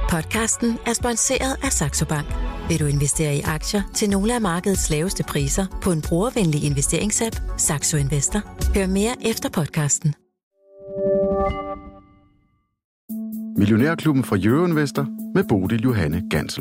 Podcasten er sponsoreret af Saxo Bank. Vil du investere i aktier til nogle af markedets laveste priser på en brugervenlig investeringsapp, Saxo Investor? Hør mere efter podcasten. Millionærklubben fra Euroinvestor med Bodil Johanne Gansel.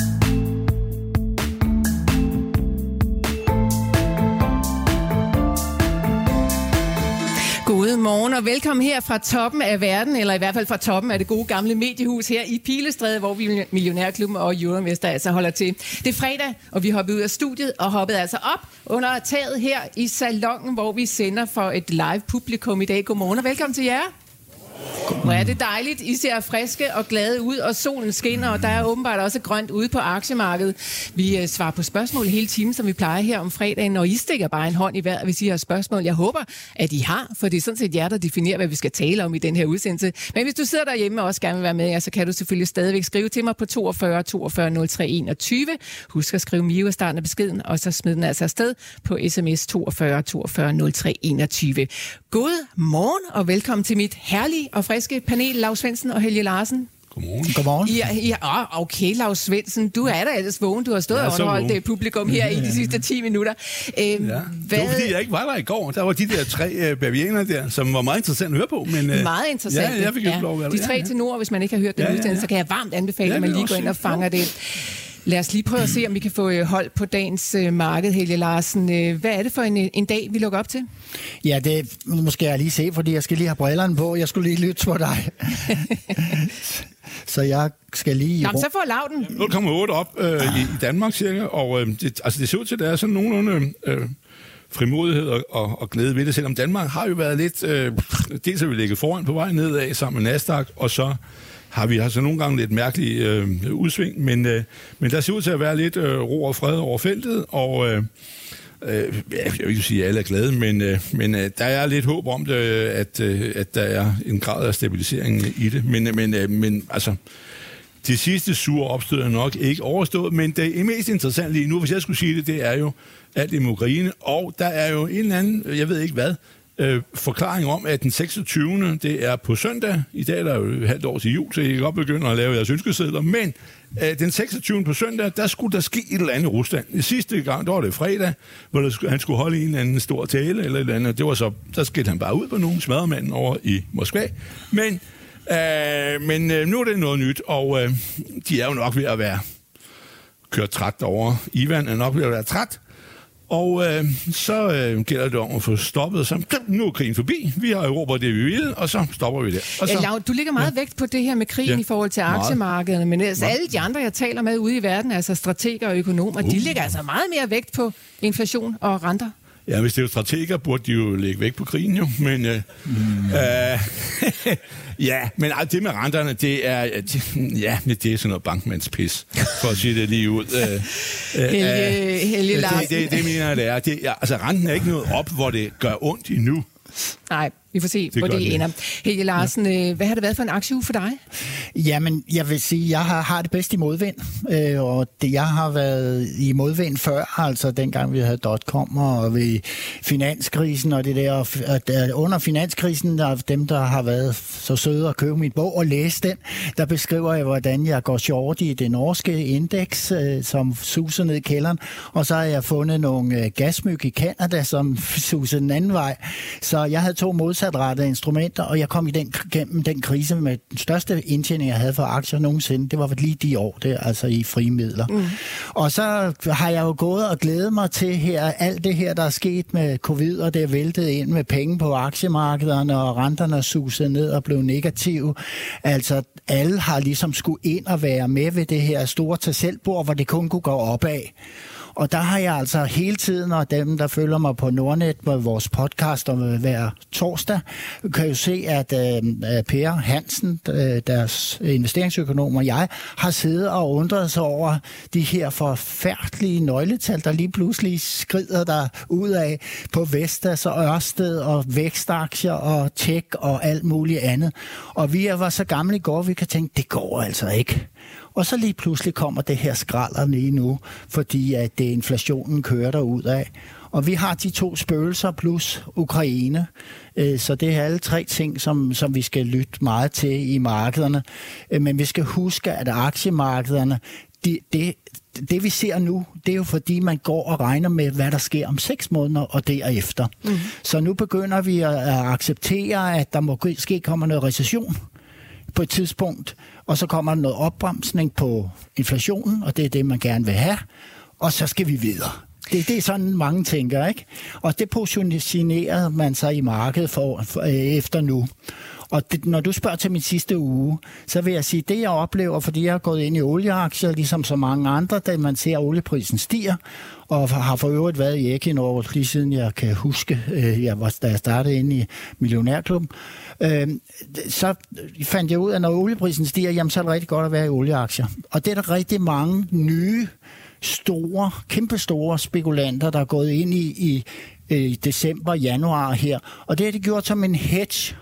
God morgen og velkommen her fra toppen af verden, eller i hvert fald fra toppen af det gode gamle mediehus her i Pilestræde, hvor vi Millionærklubben og Euroinvestor altså holder til. Det er fredag, og vi hoppede ud af studiet og hoppede altså op under taget her i salonen, hvor vi sender for et live publikum i dag. Godmorgen og velkommen til jer. Hvor er det dejligt. I ser friske og glade ud, og solen skinner, og der er åbenbart også grønt ude på aktiemarkedet. Vi svarer på spørgsmål hele timen, som vi plejer her om fredagen, og I stikker bare en hånd i vejret, hvis I har spørgsmål. Jeg håber, at I har, for det er sådan set jer, der definerer, hvad vi skal tale om i den her udsendelse. Men hvis du sidder derhjemme og også gerne vil være med, ja, så kan du selvfølgelig stadigvæk skrive til mig på 42 42 03 21. Husk at skrive Mio i starten af beskeden, og så smid den altså afsted på sms 42 42 03 21. God morgen og velkommen til mit herlige og friske panel, Laus Svendsen og Helge Larsen. Godmorgen. Okay, Laus Svendsen, du er da ellers vågen. Du har stået og underholdt publikum her i de sidste 10 minutter. Det var fordi, jeg ikke var der i går. Der var de der 3 bavianer der, som var meget interessant at høre på. Men, meget interessant. Ja, jeg fik lov at være der. De 3 til nord, hvis man ikke har hørt den udsendelse, så kan jeg varmt anbefale, at man lige går ind og fanger det. Lad os lige prøve at se, om vi kan få hold på dagens marked, Helge Larsen. Hvad er det for en dag, vi lukker op til? Ja, det måske jeg lige se, fordi jeg skal lige have brillerne på. Jeg skulle lige lytte på dig. Så jeg skal lige... Nå, så får Lauden. 0,8 op i Danmark cirka, og det ser ud til, at der er sådan nogenlunde... frimodighed og glæde ved det, selvom Danmark har jo været lidt... dels har vi ligget foran på vej nedad sammen med Nasdaq, og så har vi altså nogle gange lidt mærkelige udsving, men der ser ud til at være lidt ro og fred over feltet, og jeg vil ikke sige, at alle er glade, men der er lidt håb om det, at der er en grad af stabilisering i det, men altså... Det sidste sure opstød er nok ikke overstået, men det mest interessante lige nu, hvis jeg skulle sige det er jo alt i Ukraine, og der er jo en eller anden, jeg ved ikke hvad, forklaring om, at den 26. det er på søndag. I dag er der jo et halvt år til jul, så I kan godt begynde at lave jeres ønskesedler, men den 26. på søndag, der skulle der ske et eller andet i Rusland. I sidste gang, der var det fredag, hvor han skulle holde en eller anden stor tale, eller et eller andet. Det var så, der skete han bare ud på nogle smadremanden over i Moskva, men nu er det noget nyt, og de er jo nok ved at være kørt træt over. Ivan er nok ved at være træt, og så gælder det om at få stoppet. Så nu er krigen forbi, vi har Europa det, vi vil, og så stopper vi det. Og så, Lav, du lægger meget vægt på det her med krigen i forhold til aktiemarkederne, men altså, alle de andre, jeg taler med ude i verden, altså strateger og økonomer, de lægger altså meget mere vægt på inflation og renter. Ja, hvis det er jo strateger, burde de jo lægge væk på krigen jo, men ja, men det med renterne, det er sådan noget bankmandspis, for at sige det lige ud. Helge Larsen. Det mener jeg, det er. Altså, renten er ikke noget op, hvor det gør ondt endnu. Nej, vi får se, hvor det ender. Helge Larsen, hvad har det været for en aktieuge for dig? Jamen, jeg vil sige, jeg har det bedst i modvind. Og jeg har været i modvind før, altså dengang vi havde .com og ved finanskrisen og det der. Under finanskrisen, der dem, der har været så søde at købe min bog og læse den, der beskriver jeg, hvordan jeg går short i det norske indeks, som suser ned i kælderen. Og så har jeg fundet nogle gasmyg i Canada, som suser den anden vej. Så jeg havde 2 modsatrettede instrumenter, og jeg kom gennem den krise med den største indtjening, jeg havde for aktier nogensinde. Det var lige de år der, altså i frie midler. Og så har jeg jo gået og glædet mig til her, alt det her, der er sket med covid, og det er væltet ind med penge på aktiemarkederne, og renterne er suset ned og blev negative. Altså, alle har ligesom skulle ind og være med ved det her store tag-selv-bord, hvor det kun kunne gå opad. Og der har jeg altså hele tiden, og dem, der følger mig på Nordnet med vores podcast om hver torsdag, kan jo se, at Per Hansen, deres investeringsøkonom og jeg, har siddet og undret sig over de her forfærdelige nøgletal, der lige pludselig skrider der ud af på Vestas og Ørsted og vækstaktier og tech og alt muligt andet. Og vi var så gamle i går, vi kan tænke, det går altså ikke. Og så lige pludselig kommer det her skralder lige nu, fordi at inflationen kører derud af. Og vi har de 2 spøgelser plus Ukraine. Så det er alle 3 ting, som vi skal lytte meget til i markederne. Men vi skal huske, at aktiemarkederne, det vi ser nu, det er jo fordi, man går og regner med, hvad der sker om 6 måneder og derefter. Så nu begynder vi at acceptere, at der måske kommer noget recession på et tidspunkt, og så kommer der noget opbremsning på inflationen, og det er det, man gerne vil have, og så skal vi videre. Det er sådan, mange tænker, ikke? Og det positionerer man sig i markedet for efter nu. Og når du spørger til min sidste uge, så vil jeg sige, det jeg oplever, fordi jeg har gået ind i olieaktier, ligesom så mange andre, da man ser, at olieprisen stiger, og har for øvrigt været i Equinor, lige siden jeg kan huske, da jeg startede inde i Millionærklubben, så fandt jeg ud af, at når olieprisen stiger, jamen, så er det rigtig godt at være i olieaktier. Og det er der rigtig mange nye, kæmpestore spekulanter, der er gået ind i december, januar her. Og det har de gjort som en hedge.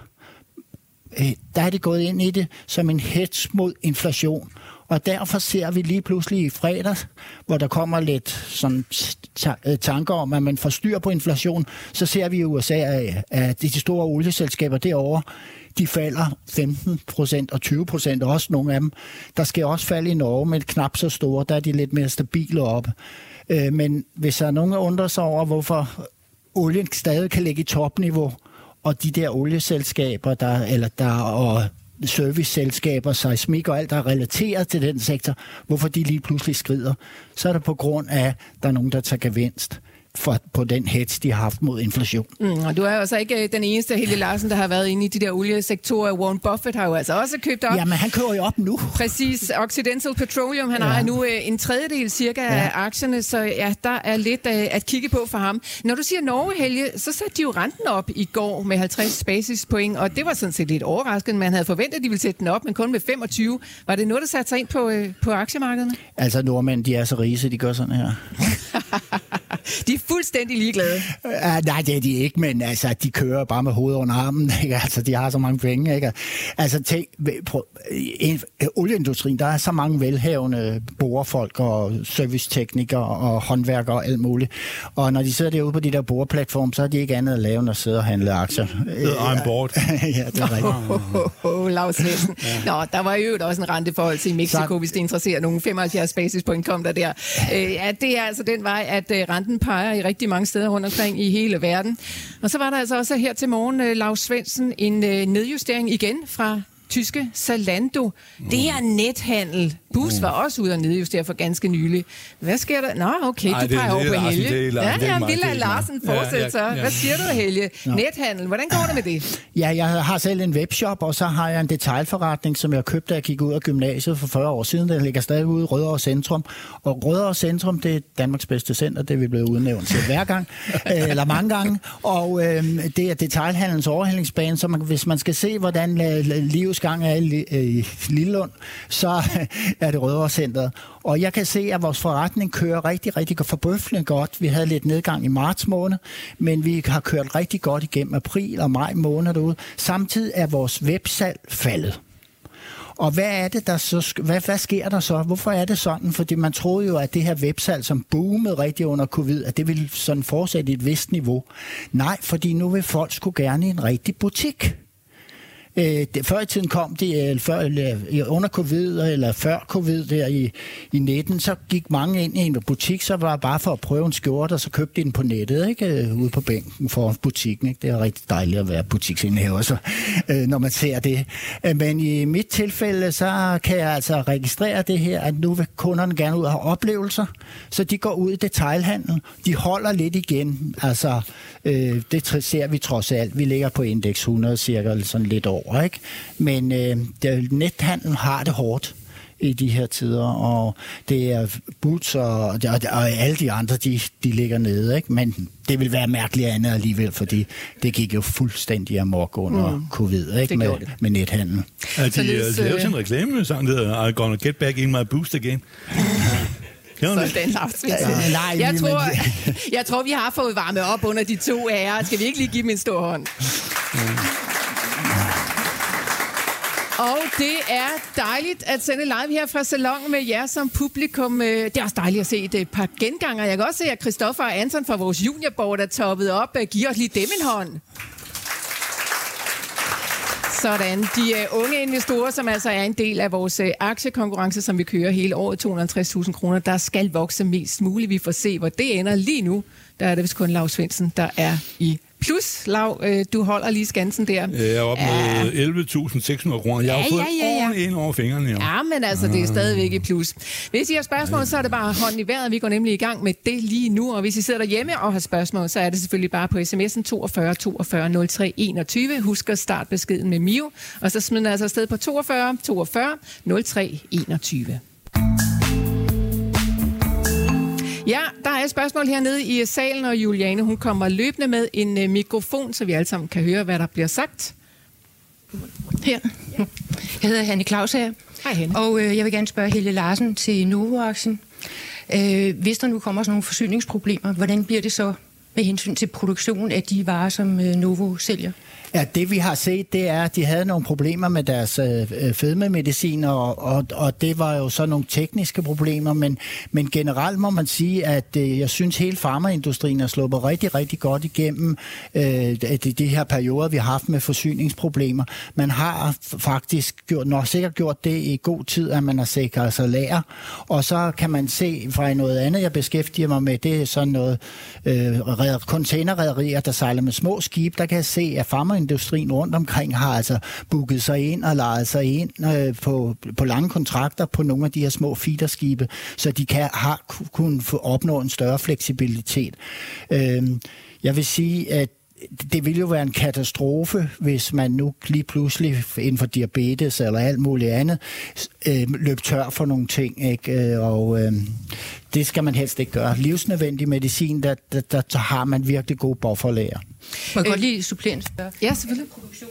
Der er det gået ind i det som en hedge mod inflation. Og derfor ser vi lige pludselig i fredags, hvor der kommer lidt sådan tanker om, at man får styr på inflation, så ser vi i USA, at de store olieselskaber derovre, de falder 15% og 20%, også nogle af dem. Der skal også falde i Norge, men knap så store, der er de lidt mere stabile op. Men hvis der er nogen, der undrer sig over, hvorfor olien stadig kan ligge i topniveau, og de der olieselskaber, og serviceselskaber, seismik og alt, der er relateret til den sektor, hvorfor de lige pludselig skrider, så er det på grund af, at der er nogen, der tager gevinst på den hedge, de har haft mod inflation. Og du er jo altså ikke den eneste, Helge Larsen, der har været inde i de der oliesektorer. Warren Buffett har jo altså også købt op. Jamen, han kører jo op nu. Præcis. Occidental Petroleum, han har nu en tredjedel cirka af aktierne, så ja, der er lidt at kigge på for ham. Når du siger Norge, Helge, så satte de jo renten op i går med 50 basispoint, og det var sådan set lidt overraskende. Man havde forventet, at de ville sætte den op, men kun med 25. Var det noget, der satte sig ind på aktiemarkederne? Altså, nordmænd, de er så rige, så de gør sådan her. De er fuldstændig ligeglade. Nej, det er de ikke, men altså, de kører bare med hovedet under armen. Ikke? Altså, de har så mange penge. Ikke? Altså, tænk, olieindustrien, der er så mange velhavende borefolk og serviceteknikere og håndværkere og alt muligt. Og når de sidder derude på de der boreplatforme, så er de ikke andet at lave, end at sidde og handle aktier. I'm bored. Ja, det er rigtigt. Lars Nielsen. Nå, der var jo også en renteforhold til Mexico, hvis det interesserer nogen. 75 basispoint kom der. Ja, det er altså den vej, at renten peger i rigtig mange steder rundt omkring i hele verden. Og så var der altså også her til morgen, Lars Svendsen, en nedjustering igen fra tyske Zalando. Det her nethandel. Bus var også ude og nedjustere for ganske nylig. Hvad sker der? Nå, okay, du peger over på Helge. Ja, vil lade Larsen fortsætte så. Hvad siger du, Helge? Nethandel, hvordan går det med det? Ja, jeg har selv en webshop, og så har jeg en detailforretning, som jeg købte, da jeg gik ud af gymnasiet for 40 år siden. Den ligger stadig ude i Rødovre Centrum. Og Rødovre Centrum, det er Danmarks bedste center. Det er vi blevet udnævnt til hver gang, eller mange gange. Og det er detailhandelens overhældingsbane, så hvis man skal se, hvordan livets gang er i Lillund, så er det Rødovre Centret. Og jeg kan se, at vores forretning kører rigtig, rigtig forbøffende godt. Vi havde lidt nedgang i marts måned, men vi har kørt rigtig godt igennem april og maj måned derude. Samtidig er vores websalg faldet. Og hvad er det, der så, hvad sker der så? Hvorfor er det sådan? Fordi man troede jo, at det her websalg, som boomede rigtig under covid, at det ville sådan fortsætte i et vist niveau. Nej, fordi nu vil folk sgu gerne i en rigtig butik. Før i tiden kom det, under covid eller før covid der i 19, så gik mange ind i en butik, så var det bare for at prøve en skjorte, og så købte de den på nettet, ikke? Ude på bænken foran butikken. Ikke? Det er rigtig dejligt at være butiksindehaver, så, når man ser det. Men i mit tilfælde, så kan jeg altså registrere det her, at nu vil kunderne gerne ud og have oplevelser, så de går ud i detailhandel. De holder lidt igen. Altså, det ser vi trods alt. Vi ligger på indeks 100 cirka, sådan lidt over. Ikke? Men nethandlen har det hårdt i de her tider, og det er Boots og alle de andre, de ligger nede. Ikke? Men det vil være mærkeligt andet alligevel, fordi det gik jo fuldstændig amok under covid, ikke? Med nethandlen. Ja, de lavede sådan en reklamesang, der hedder I'm gonna get back in my boost again. Jeg tror, vi har fået varmet op under de to ærer. Skal vi ikke lige give dem en stor hånd? Og det er dejligt at sende live her fra Salon med jer som publikum. Det er også dejligt at se et par genganger. Jeg kan også se, at Christoffer og Anton fra vores juniorboard er toppet op. Giv os lige dem en hånd. Sådan. De unge investorer, som altså er en del af vores aktiekonkurrence, som vi kører hele året, 250.000 kroner, der skal vokse mest muligt. Vi får se, hvor det ender lige nu. Der er det vist kun Lau Svendsen, der er i plus. Lau, du holder lige skansen der. Jeg er oppe med 11.600 kroner. Jeg har fået årene ind over fingrene. Jo. Ja, men altså, det er stadigvæk i plus. Hvis I har spørgsmål, så er det bare hånden i vejret. Vi går nemlig i gang med det lige nu. Og hvis I sidder derhjemme og har spørgsmål, så er det selvfølgelig bare på sms'en 42 42 03 21. Husk at starte beskeden med Mio. Og så smider jeg altså afsted på 42 42 03 21. Ja, der er et spørgsmål hernede i salen, og Juliane, hun kommer løbende med en mikrofon, så vi alle sammen kan høre, hvad der bliver sagt. Her. Jeg hedder Hanne Claus her. Hej Hanne. Og jeg vil gerne spørge Helle Larsen til Novo-aktien. Hvis der nu kommer sådan nogle forsyningsproblemer, hvordan bliver det så med hensyn til produktion af de varer, som Novo sælger? Ja, det vi har set, det er, at de havde nogle problemer med deres fedmemedicin, og det var jo så nogle tekniske problemer, men generelt må man sige, at jeg synes, hele farmaindustrien er sluppet rigtig, rigtig godt igennem de her perioder, vi har haft med forsyningsproblemer. Man har faktisk sikkert gjort det i god tid, at man har sikret sig lager, og så kan man se fra noget andet, jeg beskæftiger mig med, det er sådan noget containerrederier, der sejler med små skibe, der kan jeg se, at farmaindustrien rundt omkring har altså booket sig ind og lejet sig ind på lange kontrakter på nogle af de her små feederskibe, så de har kunnet opnå en større fleksibilitet. Jeg vil sige, at det vil jo være en katastrofe, hvis man nu lige pludselig inden for diabetes eller alt muligt andet løb tør for nogle ting, ikke? Og det skal man helst ikke gøre. Livsnødvendig medicin, der har man virkelig gode bufferlager. Må jeg godt lige supplerende spørge? Ja, selvfølgelig.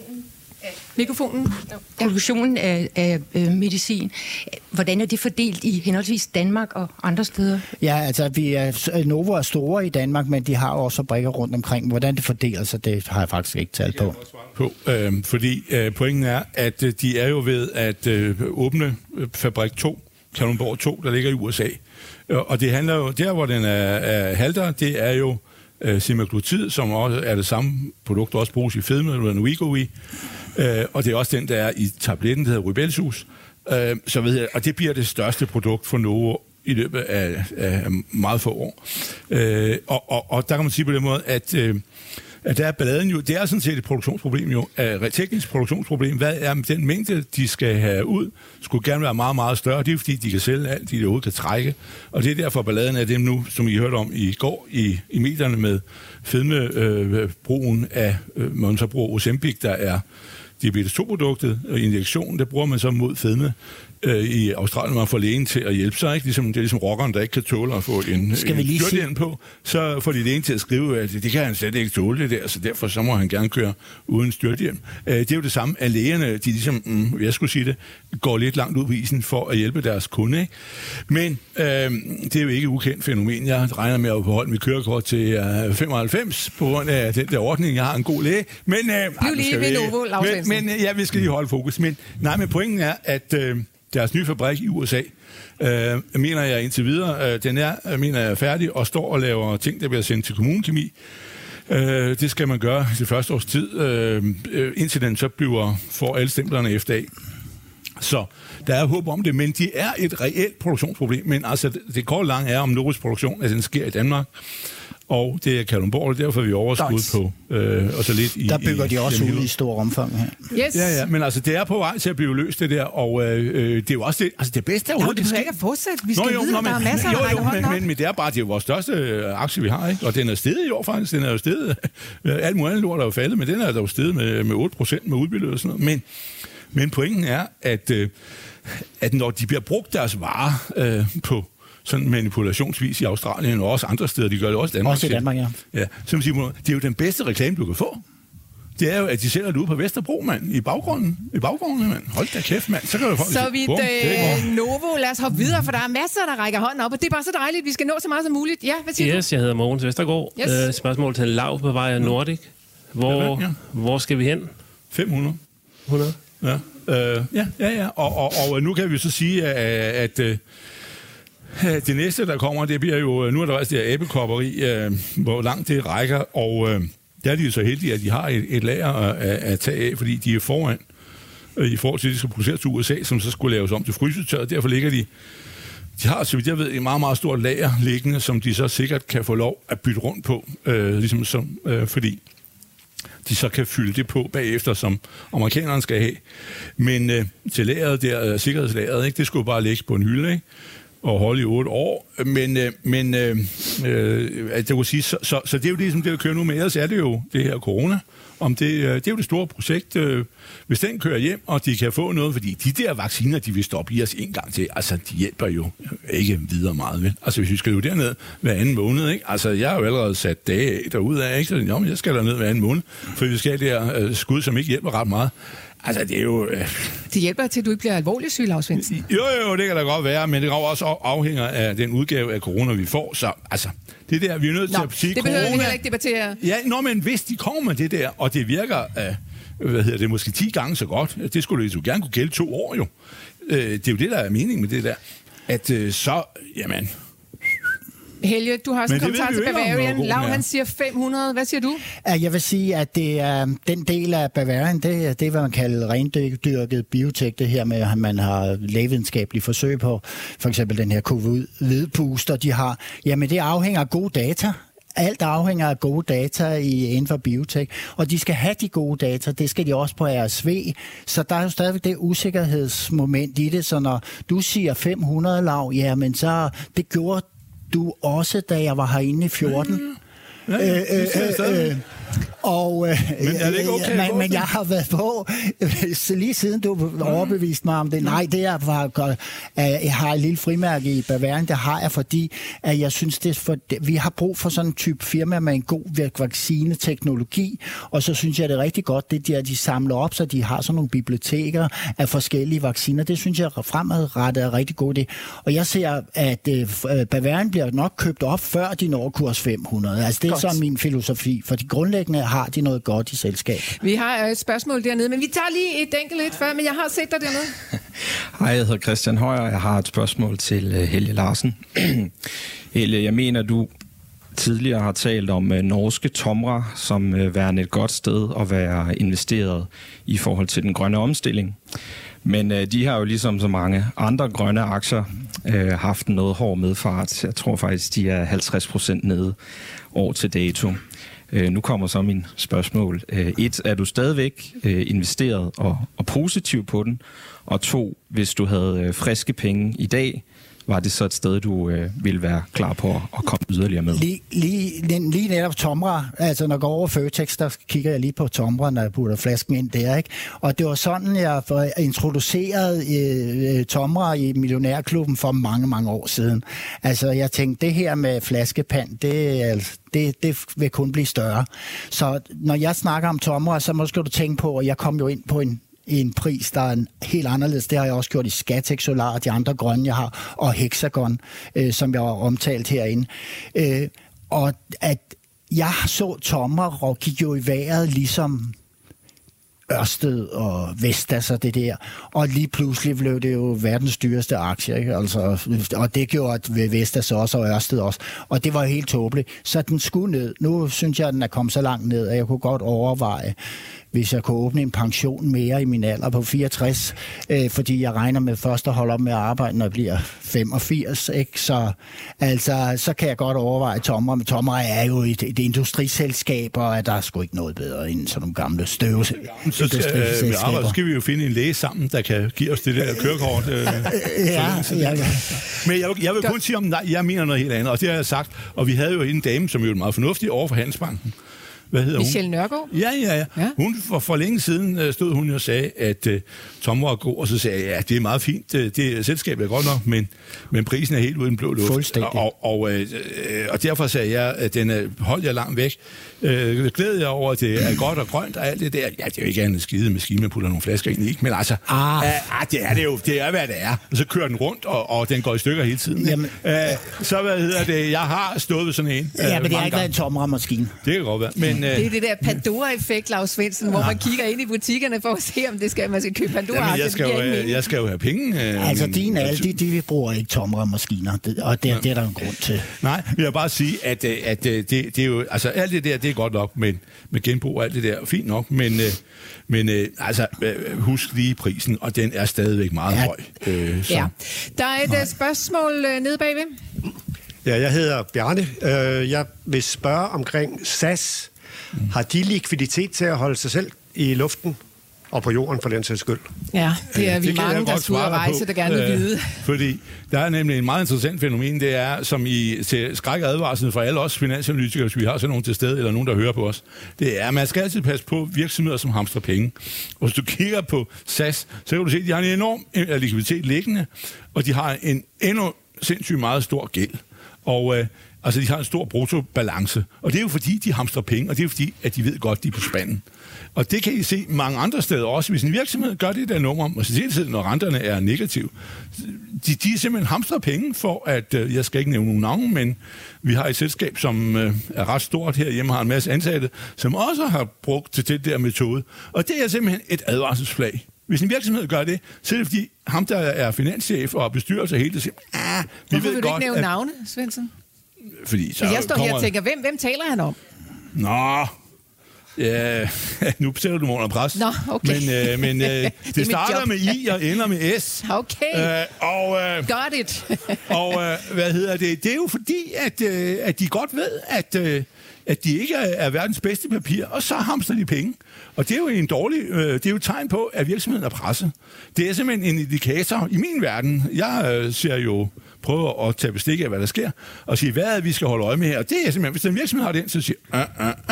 Produktionen af medicin, hvordan er det fordelt i henholdsvis Danmark og andre steder? Ja, altså Novo er store i Danmark, men de har også fabrikker rundt omkring. Hvordan det fordeler sig, det har jeg faktisk ikke talt på. Fordi pointen er, at de er jo ved at åbne fabrik 2, Kalundborg 2, der ligger i USA. Og det handler jo, der hvor den er halter, det er jo semaglutid, som også er det samme produkt, der også bruges i fedme, eller Wegovy. Og det er også den, der er i tabletten, der hedder Rybelsus. Og det bliver det største produkt for Novo i løbet af meget få år. Og der kan man sige på den måde, at der er balladen jo, det er sådan set et produktionsproblem jo, et teknisk produktionsproblem. Hvad er den mængde, de skal have ud, skulle gerne være meget, meget større. Det er fordi, de kan sælge alt, de overhovedet kan trække. Og det er derfor balladen af dem nu, som I hørte om i går i medierne med fedmebrugen af, man så bruger Ozempic, der er diabetes 2-produktet, og injektionen, der bruger man så mod fedme i Australien, man får lægen til at hjælpe sig, ikke? Det er ligesom rockeren, der ikke kan tåle at få en styrthjelm på, så får de lægen til at skrive, at det kan han slet ikke tåle det der, så derfor så må han gerne køre uden styrthjelm. Det er jo det samme, at lægerne, de ligesom, jeg skulle sige det, går lidt langt ud på isen for at hjælpe deres kunde, ikke? Men det er jo ikke ukendt fænomen. Jeg regner med at beholde mit kørekort til 95 på grund af den der ordning. Jeg har en god læge. Men vi skal lige holde fokus. Men pointen er, at deres nye fabrik i USA, mener jeg indtil videre, den er færdig og står og laver ting, der bliver sendt til kommunekemi. Det skal man gøre til første års tid, indtil den så får alle stemplerne efter af. Så der er håb om det, men de er et reelt produktionsproblem. Men altså, det korte lange er om Novos produktion, at den sker i Danmark. Og det er Kalundborg, og derfor er vi overskud på, og så lidt i... Der bygger de også ud i stor omfang her. Yes. Ja, men altså, det er på vej til at blive løst, det der, og det er jo også det, altså det bedste overhovedet. Det skal ikke fortsætte. Vi skal vide, der er masser af række hånden op. Men det er bare, det er jo vores største aktie, vi har, ikke? Og den er steget i år faktisk, den er jo steget, alt muligt andet lort er jo faldet, men den er jo steget med 8% med udbytte og sådan noget. Men pointen er, at når de bliver brugt deres varer på sådan manipulationsvis i Australien og også andre steder, de gør det også i Danmark. Også i Danmark, ja. Som siger, det er jo den bedste reklame, du kan få. Det er jo, at de sælger det ude på Vesterbro, mand, i baggrunden, mand. Hold da kæft, mand. Så kan du få så vidt Novo, lad os hoppe videre, for der er masser, der rækker hånden op, og det er bare så dejligt, vi skal nå så meget som muligt. Ja, hvad siger du? Jeg hedder Mogens Vestergaard. Yes. Spørgsmål til Lau på vej af Nordic. Hvor skal vi hen? 500. 100? Ja. Ja. Og nu kan vi så sige, at det næste, der kommer, det bliver jo... Nu er der også det her æblekopperi, hvor langt det rækker, og der er de jo så heldige, at de har et lager at tage af, fordi de er foran i forhold til, at de skal produceres til USA, som så skulle laves om til frysetøjet. Derfor ligger de har, så vidt jeg ved, et meget, meget stort lager liggende, som de så sikkert kan få lov at bytte rundt på, fordi de så kan fylde det på bagefter, som amerikanerne skal have. Men til lageret der, sikkerhedslageret, ikke, det skulle bare ligge på en hylde, ikke? Og holde i 8 år. Men det kunne sige, så det er jo det, som det kører nu med. Ellers er det jo det her corona. Det er jo det store projekt. Hvis den kører hjem, og de kan få noget, fordi de der vacciner, de vil stoppe i os en gang til, altså de hjælper jo ikke videre meget, vel? Altså hvis vi skal jo derned hver anden måned, ikke? Altså jeg har jo allerede sat dage af derudad, ikke? Så jeg skal derned hver anden måned, for vi skal have det der skud, som ikke hjælper ret meget. Altså, det er jo... Det hjælper til, at du ikke bliver alvorligt syg, Lars Svendsen. Jo, det kan da godt være, men det også afhænger af den udgave af corona, vi får. Så altså, det der, vi er nødt til at sige... det behøver vi heller ikke debattere. Ja, men hvis de kommer med det der, og det virker, måske 10 gange så godt, det skulle det jo gerne kunne gælde 2 år jo. Det er jo det, der er meningen med det der. At så, jamen... Helge, du har også en kommentar til Bavarian. Lau, han siger 500. Hvad siger du? Jeg vil sige, at det er den del af Bavarian, det er, hvad man kalder rendyrket biotek, det her med, at man har lægevidenskabelige forsøg på, for eksempel den her covid-booster, de har. Jamen, det afhænger af gode data. Alt afhænger af gode data inden for biotek, og de skal have de gode data, det skal de også på RSV, så der er jo stadigvæk det usikkerhedsmoment i det, så når du siger 500, Lau, jamen så det gjorde du også, da jeg var herinde i 14. Men jeg har været på lige siden du overbeviste mig om det. Nej, det er for, jeg har et lille frimærke i Bavarian. Det har jeg, fordi at jeg synes, vi har brug for sådan en type firma med en god vaccineteknologi, og så synes jeg, det er rigtig godt, det der, de samler op, så de har sådan nogle biblioteker af forskellige vacciner. Det synes jeg fremadrettet er rigtig godt. Og jeg ser, at Bavarian bliver nok købt op, før de når kurs 500. Altså det er så min filosofi, for de grundlæggende har de noget godt i selskab. Vi har et spørgsmål dernede, men vi tager lige et enkelt lidt før, men jeg har set dig dernede. Hej, jeg hedder Christian Højer, jeg har et spørgsmål til Helge Larsen. Helge, jeg mener, du tidligere har talt om norske Tomra som værende et godt sted at være investeret i forhold til den grønne omstilling. Men de har jo ligesom så mange andre grønne aktier haft en noget hård medfart. Jeg tror faktisk, de er 50% nede år til dato. Nu kommer så min spørgsmål. 1. Er du stadigvæk investeret og positiv på den? Og 2. Hvis du havde friske penge i dag, var det så et sted, du ville være klar på at komme yderligere med? Lige netop Tomra, altså når jeg går over Føtex, der kigger jeg lige på Tomra, når jeg putter flasken ind der, ikke? Og det var sådan, jeg introducerede Tomra i Millionærklubben for mange, mange år siden. Altså jeg tænkte, det her med flaskepand, det vil kun blive større. Så når jeg snakker om Tomra, så måske du tænke på, at jeg kom jo ind på en pris, der er helt anderledes. Det har jeg også gjort i Scatec Solar og de andre grønne, jeg har, og Hexagon, som jeg har omtalt herinde. Og at jeg så Tomra og gik jo i vejret ligesom Ørsted og Vestas og det der. Og lige pludselig blev det jo verdens dyreste aktie, ikke? Altså, og det gjorde Vestas også og Ørsted også. Og det var helt tåbeligt. Så den skulle ned. Nu synes jeg, at den er kommet så langt ned, at jeg kunne godt overveje, hvis jeg kunne åbne en pension mere i min alder på 64, fordi jeg regner med først at holde op med at arbejde, når jeg bliver 85, ikke? Så kan jeg godt overveje Tomra. Men Tomra er jo et industriselskab, og der er sgu ikke noget bedre end sådan nogle gamle Så skal vi jo finde en læge sammen, der kan give os det der kørekort. Men jeg vil kun sige om, nej, jeg mener noget helt andet, og det har jeg sagt. Og vi havde jo en dame, som jo er meget fornuftig over for Handelsbanken. Hvad hedder hun? Michelle Nørgaard? Ja. Hun for længe siden stod hun og sagde, at Tomra var god, og så sagde jeg, ja, det er meget fint, det selskab er godt nok, men prisen er helt uden blå luft. Og derfor sagde jeg, at den holdt jeg langt væk. Glæder jeg over, at det er godt og grønt og alt det der. Ja, det er jo ikke andet en skide maskine, man putter nogle flasker ind i, men altså, det er det jo, det er hvad det er. Og så kører den rundt, og den går i stykker hele tiden. Så jeg har stået ved sådan en. Men det er ikke været en Tomra-maskine. Det kan godt være, Det er det der Pandora-effekt, Lars Svendsen, hvor man kigger ind i butikkerne for at se, om man skal købe Pandora-aktier. Jeg skal jo have penge. Altså, dine Aldi, de bruger ikke tomremaskiner, og det er der en grund til. Nej, vil jeg bare sige, at det er jo... Altså, alt det der, det er godt nok, men med genbrug og alt det der, fint nok, men husk lige prisen, og den er stadigvæk meget høj. Ja. Der er et spørgsmål nede bagved. Ja, jeg hedder Bjarne. Jeg vil spørge omkring SAS. Har de likviditet til at holde sig selv i luften og på jorden for den sags skyld? Ja, det er vi mange, der skal ud og rejse, der gerne vil vide. Fordi der er nemlig en meget interessant fænomen, det er, som til skræk og advarsel for alle os finansanalytikere, hvis vi har sådan nogen til stede, eller nogen, der hører på os, det er, at man skal altid passe på virksomheder, som hamstrer penge. Og hvis du kigger på SAS, så kan du se, at de har en enorm likviditet liggende, og de har en endnu sindssygt meget stor gæld. Og de har en stor bruttobalance. Og det er jo fordi, de hamstrer penge, og det er jo fordi, at de ved godt, de er på spanden. Og det kan I se mange andre steder også. Hvis en virksomhed gør det der nummer, og så hele tiden, når renterne er negative, de simpelthen hamstrer penge for, at, jeg skal ikke nævne nogen navne, men vi har et selskab, som er ret stort herhjemme, har en masse ansatte, som også har brugt til det der metode. Og det er simpelthen et advarselsflag. Hvis en virksomhed gør det, så er det fordi ham, der er finanschef og bestyrelse hele tiden siger, hvorfor vil du ikke nævne navne, Svendsen? Fordi så jeg står her og tænker, hvem taler han om? Nå, ja, nu sætter du mig under pres. Nå, okay. Men det starter med I og ender med S. Okay, got it. Det er jo fordi, at de godt ved, at de ikke er verdens bedste papir, og så hamster de penge. Og det er jo det er jo et tegn på, at virksomheden er presset. Det er simpelthen en indikator i min verden. Jeg prøver at tage bestik af, hvad der sker, og sige, hvad er det, vi skal holde øje med her. Og det er simpelthen, hvis en virksomhed har den, så siger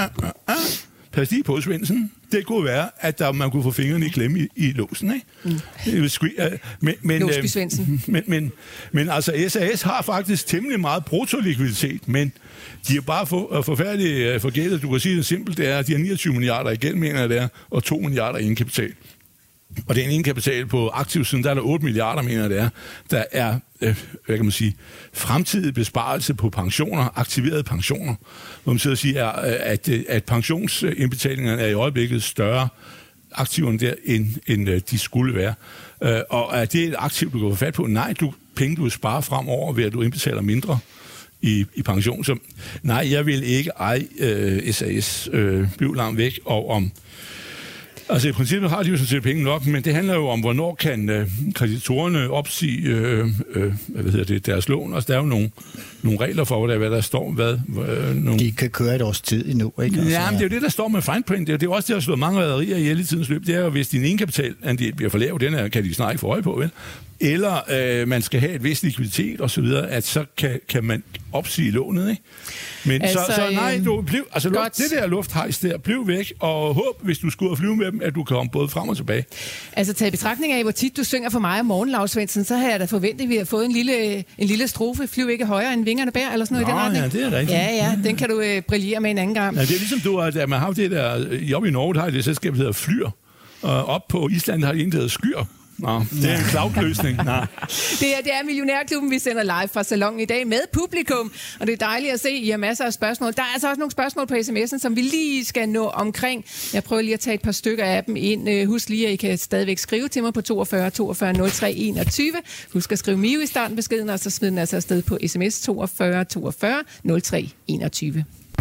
pas lige på, Svendsen. Det kunne være, at man kunne få fingrene i klemme i låsen, ikke? Låsby Svendsen. Men altså, SAS har faktisk temmelig meget bruttolikviditet, men de er bare forfærdeligt forgældet. Du kan sige det simpelt, det er, at de har 29 milliarder i gæld, mener jeg det er, og 2 milliarder i indkapital. Og den indkapital på aktivsiden, der er der 8 milliarder, mener jeg det er. Der er, hvad kan man sige, fremtidig besparelse på pensioner, aktiverede pensioner. Hvor man siger, at pensionsindbetalingerne er i øjeblikket større aktiverne der, end de skulle være. Og er det et aktiv, du kan få fat på? Nej, penge du sparer fremover ved, at du indbetaler mindre i pension. Så nej, jeg vil ikke eje SAS. Bliv langt væk, og om... Altså i princippet har de jo sådan set penge nok, men det handler jo om, hvornår kan kreditorerne opsige deres lån. Altså der er jo nogle regler for, hvad der står. De kan køre et års tid endnu, ikke? Altså, ja, men det er jo det, der står med fine print. Det er jo også det, der har slået mange rederier ihjel i tidens løb. Det er jo, hvis din egenkapitalandel bliver for lav, den kan de snart ikke få øje på, vel? Eller man skal have et vis likviditet og så videre, at så kan man opsige lånet, ikke? Men altså, så nej, du bliv, altså det der lufthejs der, bliv væk, og håb, hvis du skulle flyve med dem, at du kan komme både frem og tilbage. Altså taget i betragtning af, hvor tit du synger for mig om morgenen, Lars Svendsen, så har jeg da forventet, at vi har fået en lille strofe, flyv ikke højere end vingerne bær, eller sådan noget i den retning. Ja, det er rigtigt. Ja, den kan du brillere med en anden gang. Ja, det er ligesom at man har det der, oppe i Norge, der har det selskab, der hedder Flyr, og op på Island har de en, der hedder Skyr. Nå, det er en cloud-løsning. Det er Millionærklubben, vi sender live fra salongen i dag med publikum, og det er dejligt at se, I har masser af spørgsmål. Der er altså også nogle spørgsmål på sms'en, som vi lige skal nå omkring. Jeg prøver lige at tage et par stykker af dem ind. Husk lige, at I kan stadigvæk skrive til mig på 42 42 03 21. Husk at skrive Mio i starten beskeden, og så smid den altså afsted på sms 42 42 03 21.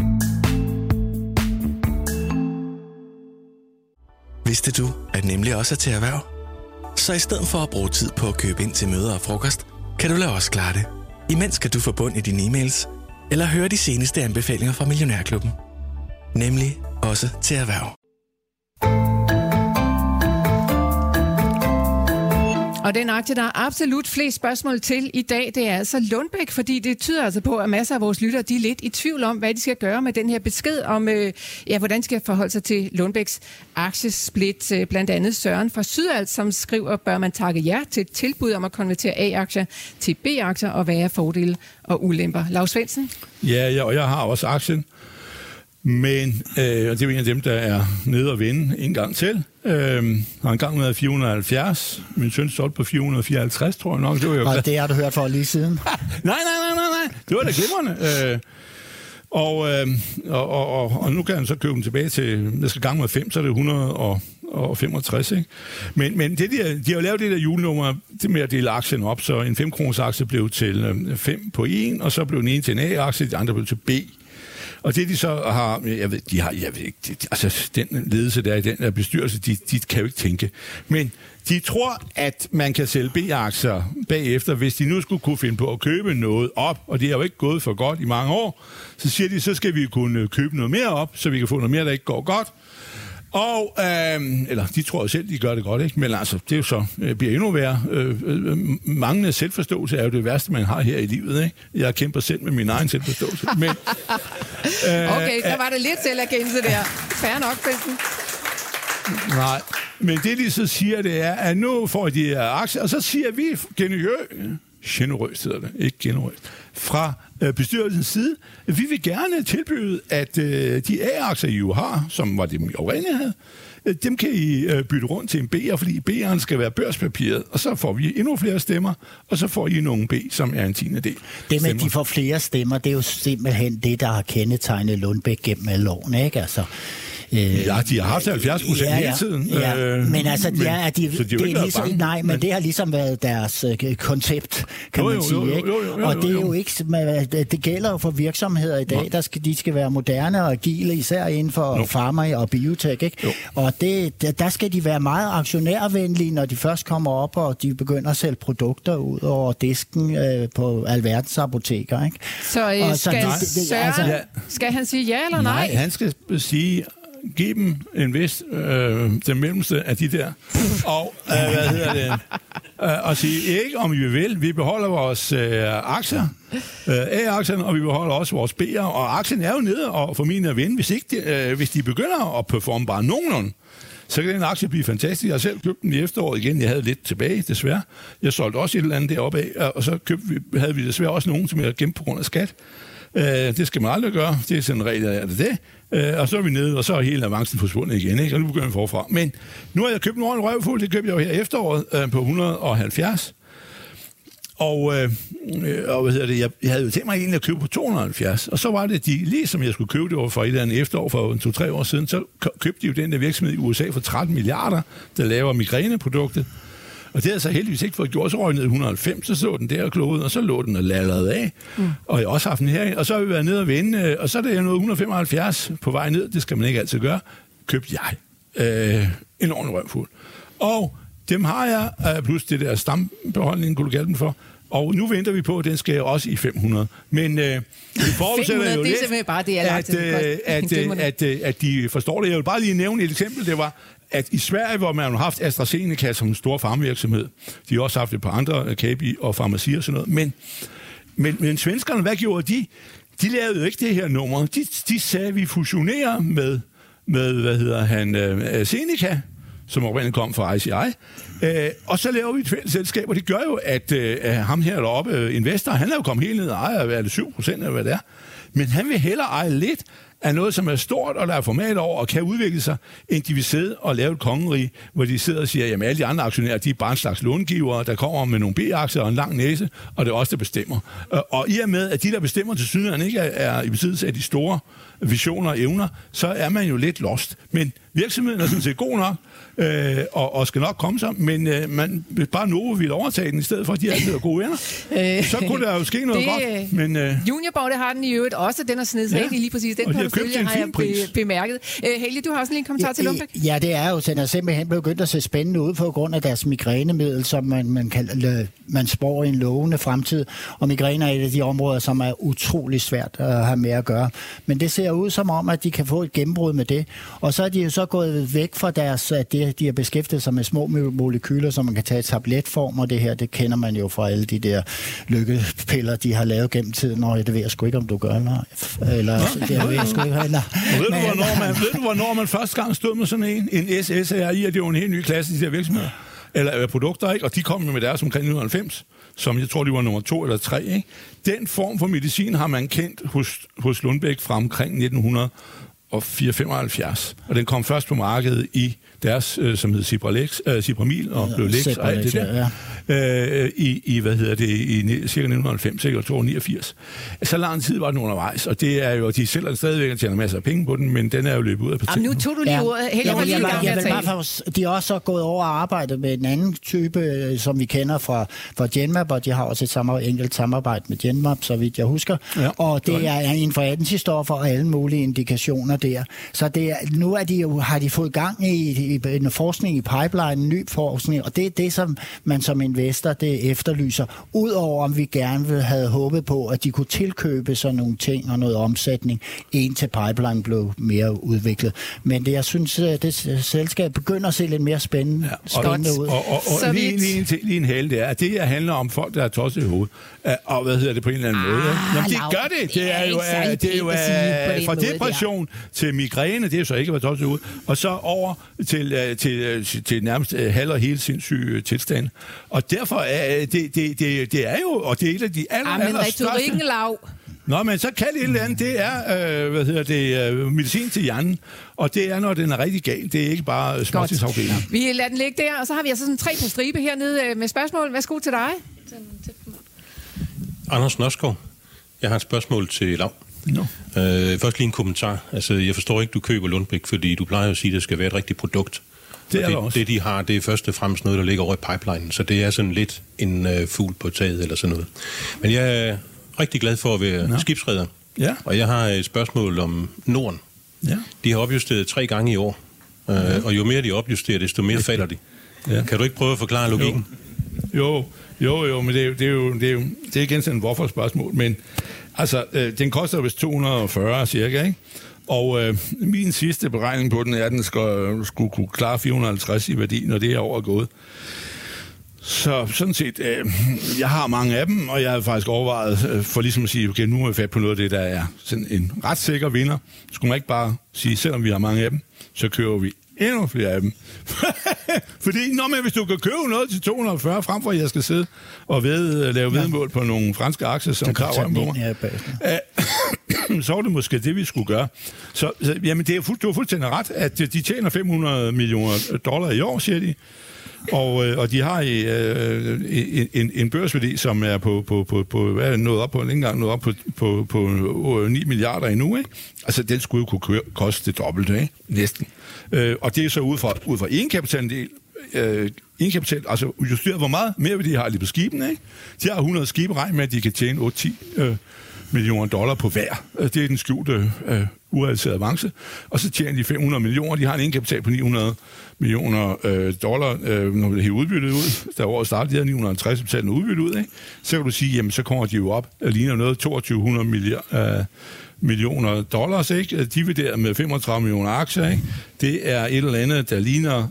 Vidste du, at Nemlig også er til erhverv? Så i stedet for at bruge tid på at købe ind til møder og frokost, kan du lade os klare det. Imens kan du få bund i dine e-mails, eller høre de seneste anbefalinger fra Millionærklubben. Nemlig også til erhverv. Og den aktie, der er absolut flest spørgsmål til i dag, det er altså Lundbeck, fordi det tyder altså på, at masser af vores lyttere, de er lidt i tvivl om, hvad de skal gøre med den her besked om, hvordan de skal forholde sig til Lundbecks aktiesplit. Blandt andet Søren fra Sydalt, som skriver, bør man takke ja til et tilbud om at konvertere A-aktier til B-aktier, og hvad er fordele og ulemper? Lars Svendsen? Ja, og jeg har også aktien. Men og det er jo en af dem, der er nede og vinde en gang til. Har en gang med 470. Min søn solgte på 454, tror jeg nok. Det var jo og det har du hørt for lige siden. Nej. Det var da glimrende. Og nu kan han så købe den tilbage til, jeg skal gange med 5, så er det 165, ikke? Men det de har jo lavet det der julenummer, det med at dele aktien op, så en 5-kroners aktie blev til 5 på 1, og så blev den ene til en A-aktie, de andre blev til B. Og det de så har, jeg ved ikke, altså den ledelse der i den der bestyrelse, de kan jo ikke tænke. Men de tror, at man kan sælge B-aktier bagefter, hvis de nu skulle kunne finde på at købe noget op, og det er jo ikke gået for godt i mange år, så siger de, så skal vi kunne købe noget mere op, så vi kan få noget mere, der ikke går godt. Og, eller de tror jo selv, de gør det godt, ikke? Men altså, det er jo så, bliver endnu værre. Manglende selvforståelse er jo det værste, man har her i livet, ikke? Jeg kæmper selv med min egen selvforståelse. Men, okay, der var det lidt selverkendelse der. Fair nok, Bensen. Nej, men det de så siger, det er, at nu får de her aktier, og så siger vi generøst hedder det, ikke generøst, fra bestyrelsens side, vi vil gerne tilbyde, at de A-aktier, I jo har, som var det, I oprindeligt havde, dem kan I bytte rundt til en B'er, fordi B'eren skal være børspapiret, og så får vi endnu flere stemmer, og så får I nogle B, som er en 10. del. Det med, at de får flere stemmer, det er jo simpelthen det, der har kendetegnet Lundbeck gennem alle årene, ikke? Altså, ja, de har haft 70% hele tiden. Ja. Men altså, det er ligesom, nej, men det har ligesom været deres koncept, kan man sige. Ikke? Og det er jo ikke, det gælder jo for virksomheder i dag, de skal være moderne og agile, især inden for pharma og biotech, ikke? Og der skal de være meget aktionærvenlige, når de først kommer op, og de begynder at sælge produkter ud over disken på alverdens apoteker, ikke? Så skal han sige ja eller nej? Nej, han skal sige, giv dem en vis, den mellemste af de der, og og sige ikke, om vi vil. Vi beholder vores aktier, A-aktierne, og vi beholder også vores B'er, og aktien er jo nede og formentlig at vinde. Hvis de begynder at performe bare nogenlunde, så kan den aktie blive fantastisk. Jeg har selv købt den i efteråret igen. Jeg havde lidt tilbage, desværre. Jeg solgte også et eller andet deroppe af, og så havde vi desværre også nogen, som jeg havde gemt på grund af skat. Det skal man aldrig gøre. Det er sådan en regel, af det. Og så er vi nede, og så er hele avancen forsvundet igen, ikke? Og nu begynder vi forfra. Men nu har jeg købt en ordentlig røvfuld. Det købte jeg jo her efteråret på 170. Og hvad hedder det? Jeg havde jo tænkt mig egentlig at købe på 270. Og så var det lige som jeg skulle købe det over for et eller andet efterår for 2-3 år siden, så købte de jo den der virksomhed i USA for 13 milliarder, der laver migræneproduktet. Og det havde så heldigvis ikke fået gjort, så røg ned i 190, så den der og klogede, og så lå den og lallerede af. Og jeg har også haft den her, og så har vi været nede og vende, og så er det noget 175 på vej ned, det skal man ikke altid gøre, købte jeg en ordentlig røvfuld. Og dem har jeg, plus det der stambeholdning, kunne du kalde dem for, og nu venter vi på, at den skal også i 500. Men det forudsætter jo lidt, at de forstår det. Jeg vil bare lige nævne et eksempel, det var, at i Sverige, hvor man har haft AstraZeneca som en stor farmvirksomhed, de har også haft et par andre, Kabi og farmacier og sådan noget, men svenskerne, hvad gjorde de? De lavede jo ikke det her nummer. De sagde, at vi fusionerer med Seneca, som oprindeligt kom fra ICI, og så laver vi et fælles selskab, og det gør jo, at ham her deroppe, investor, han er jo kommet helt ned og ejer, hvad er det, 7%, eller hvad det er, men han vil hellere eje lidt af noget, som er stort, og der er format over, og kan udvikle sig, end de vil sidde og lave et kongerige, hvor de sidder og siger, jamen alle de andre aktionærer, de er bare en slags långivere, der kommer med nogle B-aktier og en lang næse, og det er også der bestemmer. Og i og med, at de, der bestemmer til syden, ikke er i besiddelse af de store visioner og evner, så er man jo lidt lost. Men virksomheden er sådan set god nok, og skal nok komme sig, men man bare Novo vil overtage den, i stedet for, at de altid er gode venner. Så kunne der jo ske noget godt. Men Juniorborg, det har den i øvrigt også, den har snedet sig lige præcis. Den portefølje har jeg bemærket. Helge, du har også lige en kommentar til Lundbeck? Ja, det er jo, den er simpelthen begyndt at se spændende ud på grund af deres migrænemiddel, som man spår i en lovende fremtid. Og migræne er et af de områder, som er utrolig svært at have med at gøre. Men det ser ud som om, at de kan få et gennembrud med det. Og så er de jo så gået væk fra deres, det, de har beskæftiget sig med små molekyler, som man kan tage i tabletform, og det her, det kender man jo fra alle de der lykkepiller, de har lavet gennem tiden. Nå, det ved jeg sgu ikke, om du gør, eller det ved jeg sgu ikke. Ved du, hvornår man første gang stod med sådan en SSRI, og det var en helt ny klasse i de der virksomheder, eller produkter, ikke? Og de kom med deres omkring 1990, som jeg tror, de var nummer 2 eller 3, ikke? Den form for medicin har man kendt hos Lundbeck fra omkring 1975, og den kom først på markedet i deres, som hed Cibramil og blev Lex og alt det der. I cirka 1990, ikke? Og 1989. Så lang tid var den undervejs, og det er jo, de sælger stadigvæk og tjener masser af penge på den, men den er jo løbet ud af patent. Nu tog du lige ordet. De har også gået over og arbejdet med en anden type, som vi kender fra Genmab, og de har også et enkelt samarbejde med Genmab, så vidt jeg husker. Ja, og det er inden for antistoffer og alle mulige indikationer der. Så nu har de fået gang i en forskning i pipeline, en ny forskning, og det er det, som man som investor det efterlyser. Udover om vi gerne havde håbet på, at de kunne tilkøbe sådan nogle ting og noget omsætning, indtil pipeline blev mere udviklet. Men jeg synes, at det selskab begynder at se lidt mere spændende ud. Og lige en hale, det er, at det her handler om folk, der er tosset i hovedet. Og hvad hedder det på en eller anden måde? Jamen, det gør det. Det er jo fra depression til migræne, det er jo så ikke at være tosset i hovedet, og så over til nærmest halv og helt sindssyge tilstand. Og derfor er det er jo, og det er et af de retorikken lav. Nå, men så kan det et eller andet, det er, medicin til hjernen, og det er, når den er rigtig gal. Det er ikke bare småtidsafdeling. Vi lader den ligge der, og så har vi altså sådan 3 på stribe hernede med spørgsmål. Værsgo til dig. Anders Nørskov, jeg har et spørgsmål til Lav. No. Først lige en kommentar. Altså, jeg forstår ikke, du køber Lundbeck, fordi du plejer at sige, at det skal være et rigtigt produkt. Det, de har, det er først og fremmest noget, der ligger over i pipelinen, så det er sådan lidt en fugl på taget eller sådan noget. Men jeg er rigtig glad for at være skibsreder, og jeg har et spørgsmål om Norden. Ja. De har opjusteret 3 gange i år, og jo mere de opjusterer, desto mere falder de. Ja. Kan du ikke prøve at forklare logikken? Jo, men det er igen sådan et hvorfor-spørgsmål, men altså, den koster vist 240 cirka, ikke? Og min sidste beregning på den er, at den skulle kunne klare 450 i værdi, når det er overgået. Så sådan set, jeg har mange af dem, og jeg har faktisk overvejet, for ligesom at sige, okay, nu er vi fat på noget af det, der er sådan en ret sikker vinder. Skulle man ikke bare sige, selvom vi har mange af dem, så kører vi endnu flere af dem. Fordi, hvis du kan købe noget til 240, frem for at jeg skal sidde og lave vedmål på nogle franske aktier, som kraver om på mig, så var det måske det, vi skulle gøre. Så jamen, du har fuldstændig ret, at de tjener $500 millioner i år, siger de. Og de har en børsværdi, som er på hvad er det, nået op på, ikke engang nået op på 9 milliarder endnu, ikke? Altså, den skulle jo kunne koste det dobbelte, ikke? Næsten. Og det er så ud fra egenkapitaldel, altså justeret, hvor meget mere de har lige på skibene, ikke? De har 100 skibe, regn med, at de kan tjene 8-10 millioner dollar på hver. Det er den skjulte urealiserede avance. Og så tjener de 500 millioner. De har en egenkapital på 900 millioner dollar, når det er helt udbyttet ud. Da året startede, de havde 950 betalt udbyttet ud, ikke? Så kan du sige, jamen så kommer de jo op og ligner noget 2200 millioner dollars, ikke? Divideret med 35 millioner aktier, ikke? Det er et eller andet, der ligner,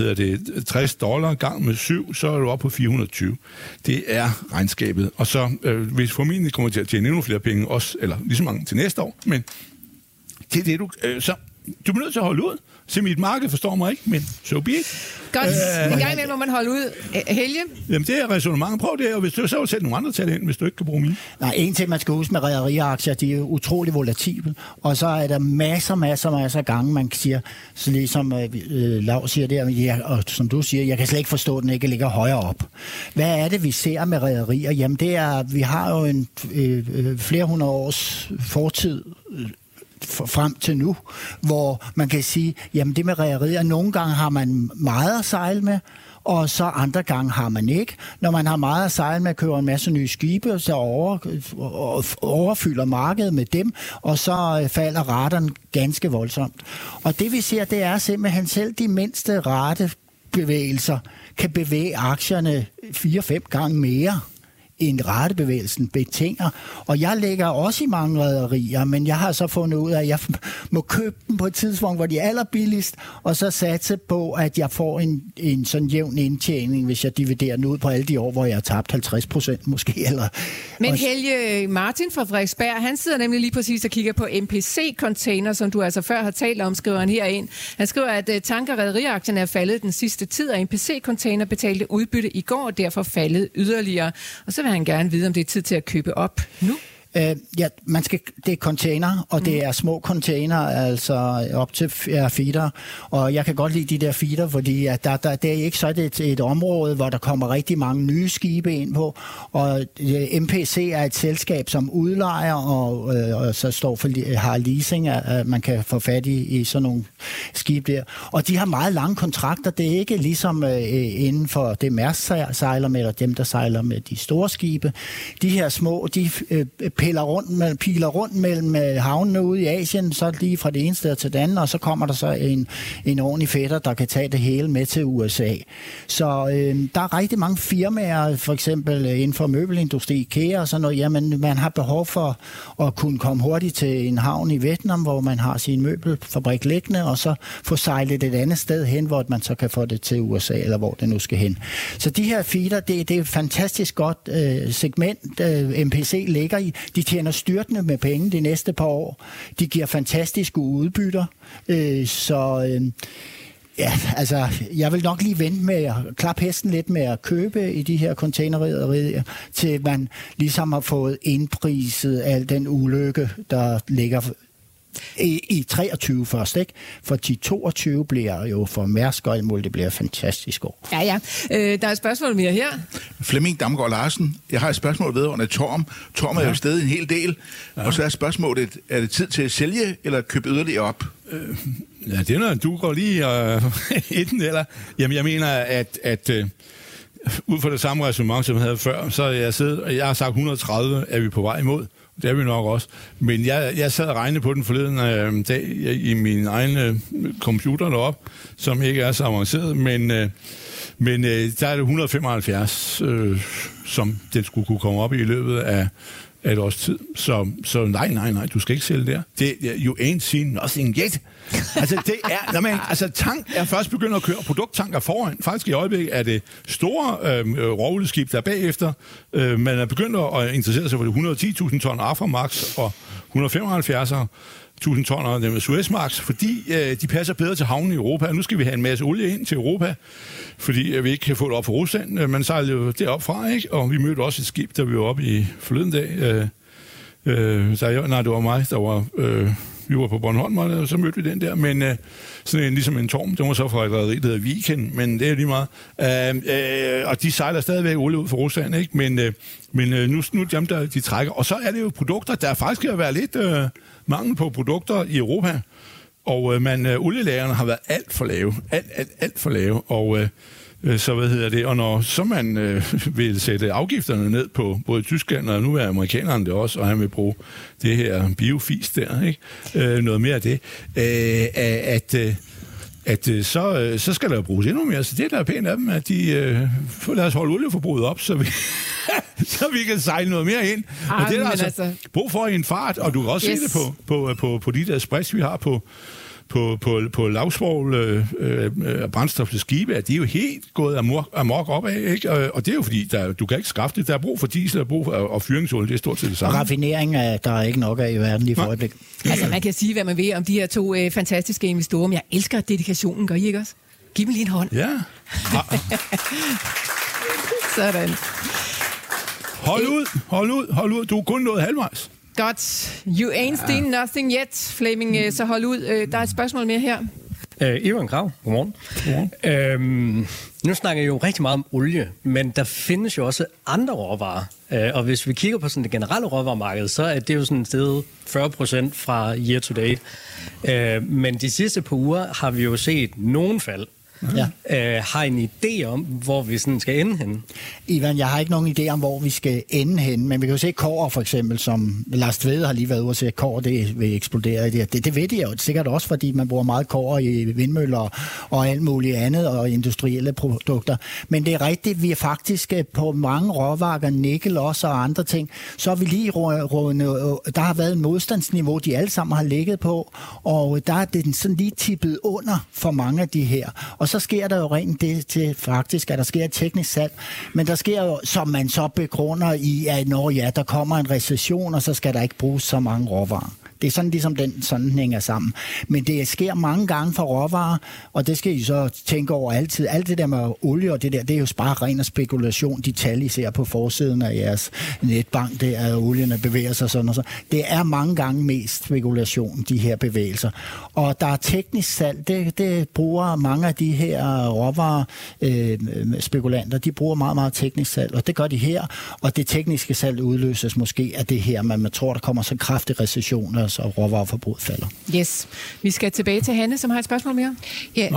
$60 gang med 7, så er du oppe på 420. Det er regnskabet. Og så, hvis formentlig kommer til at tjene endnu flere penge, også, eller lige så mange til næste år, men det er det, du bliver nødt til at holde ud. Så mit marked forstår mig ikke, men so be it. Godt. En gang imellem må man holde ud. Helge? Jamen, det er ræsonnementet. Prøv det, og hvis du så vil sætte nogle andre tal ind, hvis du ikke kan bruge mine. Nej, en ting, man skal huske med rederiaktier, de er utrolig volatible, og så er der masser af gange, man siger, så ligesom Lav siger der, og som du siger, jeg kan slet ikke forstå, at den ikke ligger højere op. Hvad er det, vi ser med rederier? Jamen, det er, vi har jo en flere hundrede års fortid, frem til nu, hvor man kan sige, jamen det med rederier, nogle gange har man meget at sejle med, og så andre gange har man ikke. Når man har meget at sejle med, køber en masse nye skibe, så overfylder markedet med dem, og så falder raterne ganske voldsomt. Og det vi ser, det er simpelthen selv de mindste ratebevægelser kan bevæge aktierne 4-5 gange mere, end ratebevægelsen betinger. Og jeg lægger også i mange rederier, men jeg har så fundet ud af, at jeg må købe dem på et tidspunkt, hvor de er allerbilligst, og så satse på, at jeg får en sådan jævn indtjening, hvis jeg dividerer den ud på alle de år, hvor jeg har tabt 50% måske. Eller men Helge Martin fra Frederiksberg, han sidder nemlig lige præcis og kigger på MPC-container, som du altså før har talt om, skriver han herind. Han skriver, at tanker- og rederiaktien er faldet den sidste tid, og MPC-container betalte udbytte i går, og derfor faldet yderligere. Og så vil han gerne vide, om det er tid til at købe op nu. Ja, det er container, og det er små container, altså op til feeder. Og jeg kan godt lide de der feeder, fordi at der er ikke så et område, hvor der kommer rigtig mange nye skibe ind på. Og MPC er et selskab, som udlejer og så har leasing, at man kan få fat i sådan nogle skib der. Og de har meget lange kontrakter. Det er ikke ligesom inden for det Mærsk sejler med, eller dem, der sejler med de store skibe. De her små, de piler rundt mellem havnene ude i Asien, så lige fra det ene sted til det andet, og så kommer der så en ordentlig fætter, der kan tage det hele med til USA. Så der er rigtig mange firmaer, for eksempel inden for møbelindustri, IKEA og sådan noget, jamen man har behov for at kunne komme hurtigt til en havn i Vietnam, hvor man har sin møbelfabrik liggende, og så få sejlet et andet sted hen, hvor man så kan få det til USA, eller hvor det nu skal hen. Så de her feeder, det er et fantastisk godt segment, MPC ligger i. De tjener styrtende med penge de næste par år. De giver fantastiske udbytter. Ja, altså, jeg vil nok lige vente med at klappe hesten lidt med at købe i de her containerrederier, til man ligesom har fået indpriset al den ulykke, der ligger i 23 først, ikke? For de 22 bliver jo for Mærsk og det bliver fantastisk år. Ja. Der er et spørgsmål mere her. Flemming Damgaard Larsen. Jeg har et spørgsmål vedrørende Torm. Torm er jo stadig en hel del. Ja. Og så er spørgsmålet, er det tid til at sælge eller købe yderligere op? Ja, det er noget, du går lige enten eller. Jamen, jeg mener, at ud fra det samme resonemang, som jeg havde før, så jeg har sagt 130, er vi på vej imod. Det er vi nok også. Men jeg sad og regnede på den forleden dag i min egen computer deroppe, som ikke er så avanceret, men der er det 175, som den skulle kunne komme op i løbet af et års tid. Så nej, du skal ikke sælge der. You ain't seen nothing yet. Altså, det er, tank er først begyndt at køre, produkttanker foran. Faktisk i øjeblikket er det store rovleskib, der bagefter. Man er begyndt at interessere sig for de 110.000 ton Aframax og 175.000 tonner med Suezmax, fordi de passer bedre til havnen i Europa. Nu skal vi have en masse olie ind til Europa, fordi vi ikke kan få det op fra Rusland. Man sejler jo deroppe fra, ikke? Og vi mødte også et skib, der vi var oppe i forleden dag. Det var mig, der var... Vi var på Bornholm, og så mødte vi den der, men sådan ligesom en Torm, det var så fra et rederi, der hedder Viken, men det er lige meget. Og de sejler stadigvæk olie ud fra Rusland, ikke? Men nu dem, der de trækker. Og så er det jo produkter, der faktisk kan være lidt mangel på produkter i Europa, og olielagerne har været alt for lave, og så og når så man vil sætte afgifterne ned på både Tyskland, og nu er amerikanerne det også, og han vil bruge det her biofis der, ikke? Noget mere af det, så skal der jo bruges endnu mere. Så det der er pænt af dem, at de får deres holde olieforbruget op, så vi kan sejle noget mere ind. Og det er der altså brug for i en fart, og du kan også se det på de der spreads, vi har på lavsvovl brændstof til skibe, at de er jo helt gået amok opad, ikke? Og det er jo fordi, du kan ikke skaffe det. Der er brug for diesel, der er brug for fyringsolie, det er stort set det samme. Raffinering er der ikke nok af i verden lige for øjeblik. Altså, man kan sige, hvad man vil om de her to fantastiske investorer, men jeg elsker dedikationen, gør I ikke også? Giv mig lige en hånd. Ja. Sådan. Hold ud. Du er kun nået halvvejs. Godt. You ain't seen nothing yet, Flemming, så hold ud. Der er et spørgsmål mere her. Ivan Krav, godmorgen. Nu snakker jeg jo rigtig meget om olie, men der findes jo også andre råvarer. Og hvis vi kigger på sådan det generelle råvaremarked, så er det jo sådan et sted 40% fra year to date. Men de sidste par uger har vi jo set nogen fald. Ja. Har en idé om, hvor vi sådan skal ende henne? Ivan, jeg har ikke nogen idé om, hvor vi skal ende henne, men vi kan jo se Kåre for eksempel, som Lars Tvede har lige været ude og se, at Kåre det vil eksplodere i det. Det ved de jo sikkert også, fordi man bruger meget Kåre i vindmøller og alt muligt andet og industrielle produkter. Men det er rigtigt, vi er faktisk på mange råvarer, nikkel også og andre ting, så er vi lige der har været en modstandsniveau, de alle sammen har ligget på, og der er det sådan lige tippet under for mange af de her. Og så sker der jo rent det til faktisk, at der sker et teknisk salg, men der sker jo, som man så begrunder i, at når der kommer en recession, og så skal der ikke bruges så mange råvarer. Det er sådan ligesom den sådan hænger sammen. Men det sker mange gange for råvarer, og det skal I så tænke over altid. Alt det der med olie og det der, det er jo bare ren spekulation. De tal, I ser på forsiden af jeres netbank, det er, at olierne bevæger sig sådan og så. Det er mange gange mest spekulation, de her bevægelser. Og der er teknisk salg. Det bruger mange af de her råvarer spekulanter, de bruger meget, meget teknisk salg, og det gør de her. Og det tekniske salg udløses måske af det her, men man tror, der kommer så kraftig recession, så råvareforbruget falder. Yes. Vi skal tilbage til Hanne, som har et spørgsmål mere. Ja,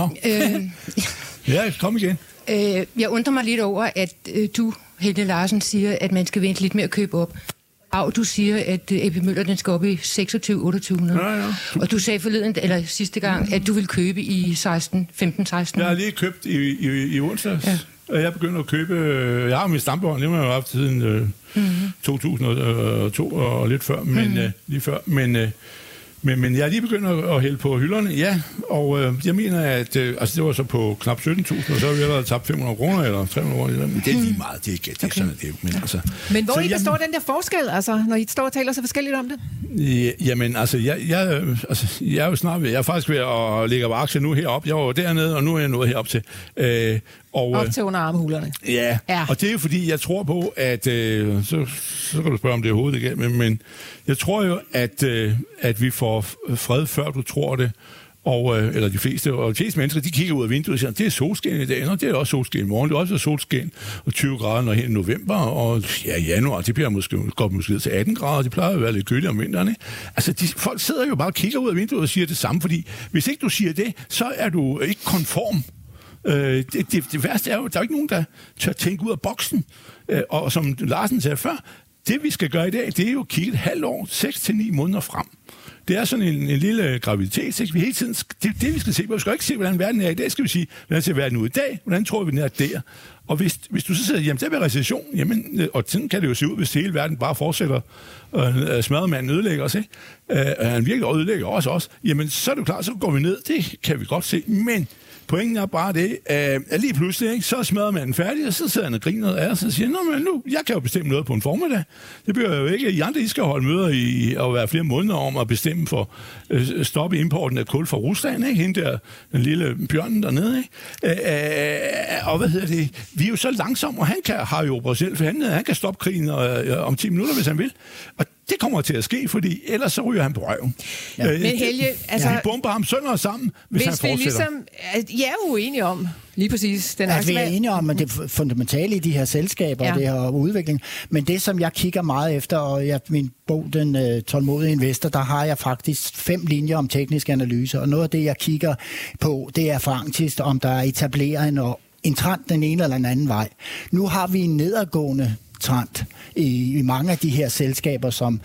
ja, kom igen. Jeg undrer mig lidt over, at du, Helge Larsen, siger, at man skal vente lidt med at købe op. Og du siger, at AP Møller, den skal op i 26-2800. Ja. Og du sagde forleden, eller sidste gang, at du vil købe i 15-16. Jeg har lige købt i onsdags. Ja. Jeg begynder at købe... Jeg har min stambehold, det har jeg haft siden 2002 og lidt før, men lige før. Men jeg er lige begyndt at hælde på hylderne, ja, og jeg mener, at altså det var så på knap 17.000, og så har vi allerede tabt 500 kroner eller 300 kroner. Men det er lige meget, det er sådan, det er. Men hvor I består den der forskel, altså, når I står og taler så forskelligt om det? Jamen, altså, jeg er jo snart ved, jeg er faktisk ved at lægge op aktier nu heroppe. Jeg var dernede, og nu er jeg nået herop til. Op til under armhulerne. Ja, og det er jo fordi, jeg tror på, at... Så kan du spørge, om det er hovedet igen, men jeg tror jo, at vi får fred, før du tror det. Eller de fleste mennesker, de kigger ud af vinduet og siger, det er solskin i dag, og det er også solskin i morgen, det er også solskin og 20 grader når hen i november, og januar, det bliver måske til 18 grader, det plejer at være lidt køligt om vinteren, ikke? Altså, folk sidder jo bare og kigger ud af vinduet og siger det samme, fordi hvis ikke du siger det, så er du ikke konform. Det værste er jo, at der er ikke nogen, der tør tænke ud af boksen. Og som Larsen sagde før, det vi skal gøre i dag, det er jo at kigge et halvt år, 6-9 måneder frem. Det er sådan en lille graviditet, ikke? Vi hele tiden, det er det, vi skal se på. Vi skal ikke se, hvordan verden er i dag, skal vi sige, hvordan ser verden ud i dag, hvordan tror vi, den er der. Og hvis du så siger, jamen der bliver recession, jamen, og sådan kan det jo se ud, hvis hele verden bare fortsætter, smadremanden ødelægger os, ikke? Han virkelig ødelægger også, jamen så er det jo klart, så går vi ned, det kan vi godt se, men pointen er bare det, at lige pludselig, ikke, så smadrer man færdig, og så sidder han og griner af os og siger, nå, men nu, jeg kan jo bestemme noget på en formiddag. Det bliver jo ikke, I andre, I skal holde møder i at være flere måneder om at bestemme for stoppe importen af kul fra Rusland, ikke? Hende der, den lille bjørnen dernede, ikke? Og hvad hedder det? Vi er jo så langsomme, og han har jo operationelt for han kan stoppe krigen om 10 minutter, hvis han vil. Og det kommer til at ske, fordi ellers så ryger han på røven. Ja. Men Helge, altså... Vi bomber ham sønder og sammen, hvis han fortsætter. Ligesom... Jeg er uenige om lige præcis den vi er enige om, at det er fundamentale i de her selskaber og det her udvikling. Men det, som jeg kigger meget efter, og min bog, Den tålmodige investor, der har jeg faktisk 5 linjer om teknisk analyse. Og noget af det, jeg kigger på, det er faktisk, om der er etableret en trend den ene eller den anden vej. Nu har vi en nedadgående trend i mange af de her selskaber, som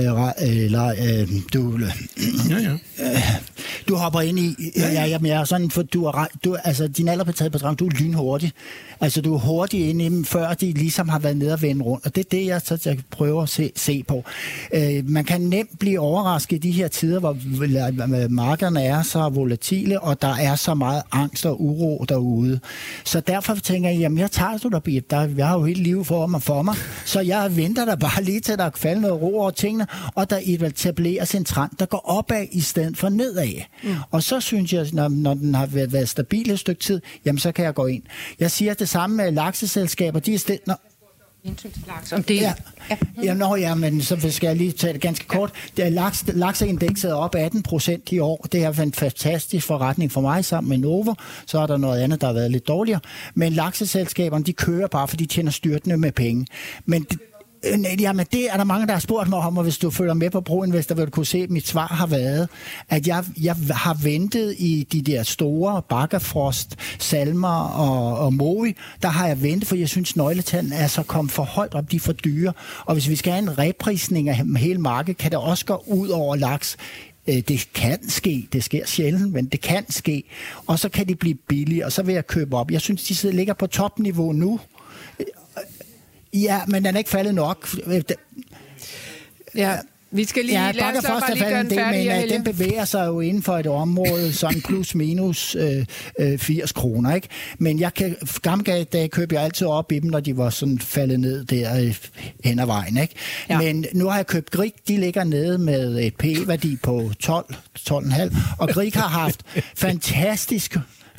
du hopper ind i. Jeg er sådan, for altså din alder på taget på drang, du er lynhurtig. Altså du er hurtig ind i dem, før de ligesom har været nede og vende rundt. Og det er det, jeg prøver at se på. Man kan nemt blive overrasket i de her tider, hvor markederne er så volatile, og der er så meget angst og uro derude. Så derfor tænker jeg, jamen jeg tager jeg har jo hele livet for mig, så jeg venter der bare lige til, der er faldet noget ro over tingene, og der etableres en trend, der går opad i stedet for nedad. Og så synes jeg, når den har været stabil et stykke tid, jamen så kan jeg gå ind. Jeg siger det samme med lakseselskaber, de er stedet... Om det men så skal jeg lige tage det ganske kort. Lakseindekset er op 18% i år. Det er en fantastisk forretning for mig sammen med Novo. Så er der noget andet, der har været lidt dårligere. Men lakseselskaberne, de kører bare, fordi de tjener styrtende med penge. Men jamen det er der mange, der har spurgt mig om, og hvis du følger med på ProInvestor, vil du kunne se, at mit svar har været, at jeg har ventet i de der store Bakkafrost, Salmer og Mowi, der har jeg ventet, for jeg synes, nøgletallene er så kommet for højt op, de er for dyre. Og hvis vi skal have en reprisning af hele markedet, kan det også gå ud over laks. Det kan ske, det sker sjældent, men det kan ske. Og så kan de blive billige, og så vil jeg købe op. Jeg synes, de ligger på topniveau nu. Ja, men den er ikke faldet nok. Vi skal lige lade os bare lige gøre den færdig, men den bevæger sig jo inden for et område, sådan plus minus 80 kroner, ikke? Men gamle dage købte jeg altid op i dem, når de var sådan faldet ned der hen ad vejen, ikke? Ja. Men nu har jeg købt Grieg, de ligger nede med et P-værdi på 12,5, og Grieg har haft fantastisk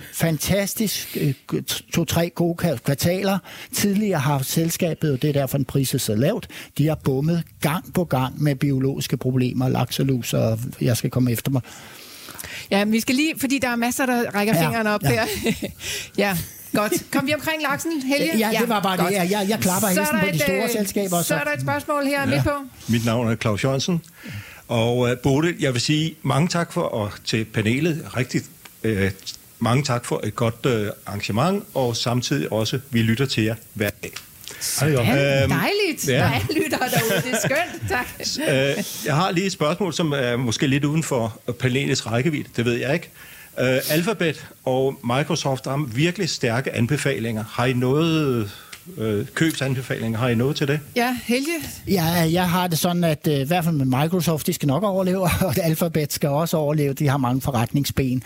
2-3 gode kvartaler. Tidligere har selskabet, og det er derfor den pris er så lavt, de har bummet gang på gang med biologiske problemer, lakselus, og jeg skal komme efter mig. Ja, vi skal lige, fordi der er masser, der rækker fingrene op der. Ja, godt. Kom vi omkring laksen, Helge? Ja, det var bare godt. Det. Jeg klapper hesten på de store selskaber. Så er der et spørgsmål her midt på. Mit navn er Claus Jørgensen. Og Bodil, jeg vil sige mange tak til panelet. Rigtig mange tak for et godt arrangement, og samtidig også, vi lytter til jer hver dag. Dejligt. Ja. Der er lyttere derude. Det er skønt. Tak. Jeg har lige et spørgsmål, som er måske lidt uden for panelets rækkevidde. Det ved jeg ikke. Alphabet og Microsoft har virkelig stærke anbefalinger. Har I noget købsanbefalinger? Har I noget til det? Ja, Helge? Ja, jeg har det sådan, at i hvert fald med Microsoft, de skal nok overleve, og Alphabet skal også overleve. De har mange forretningsben.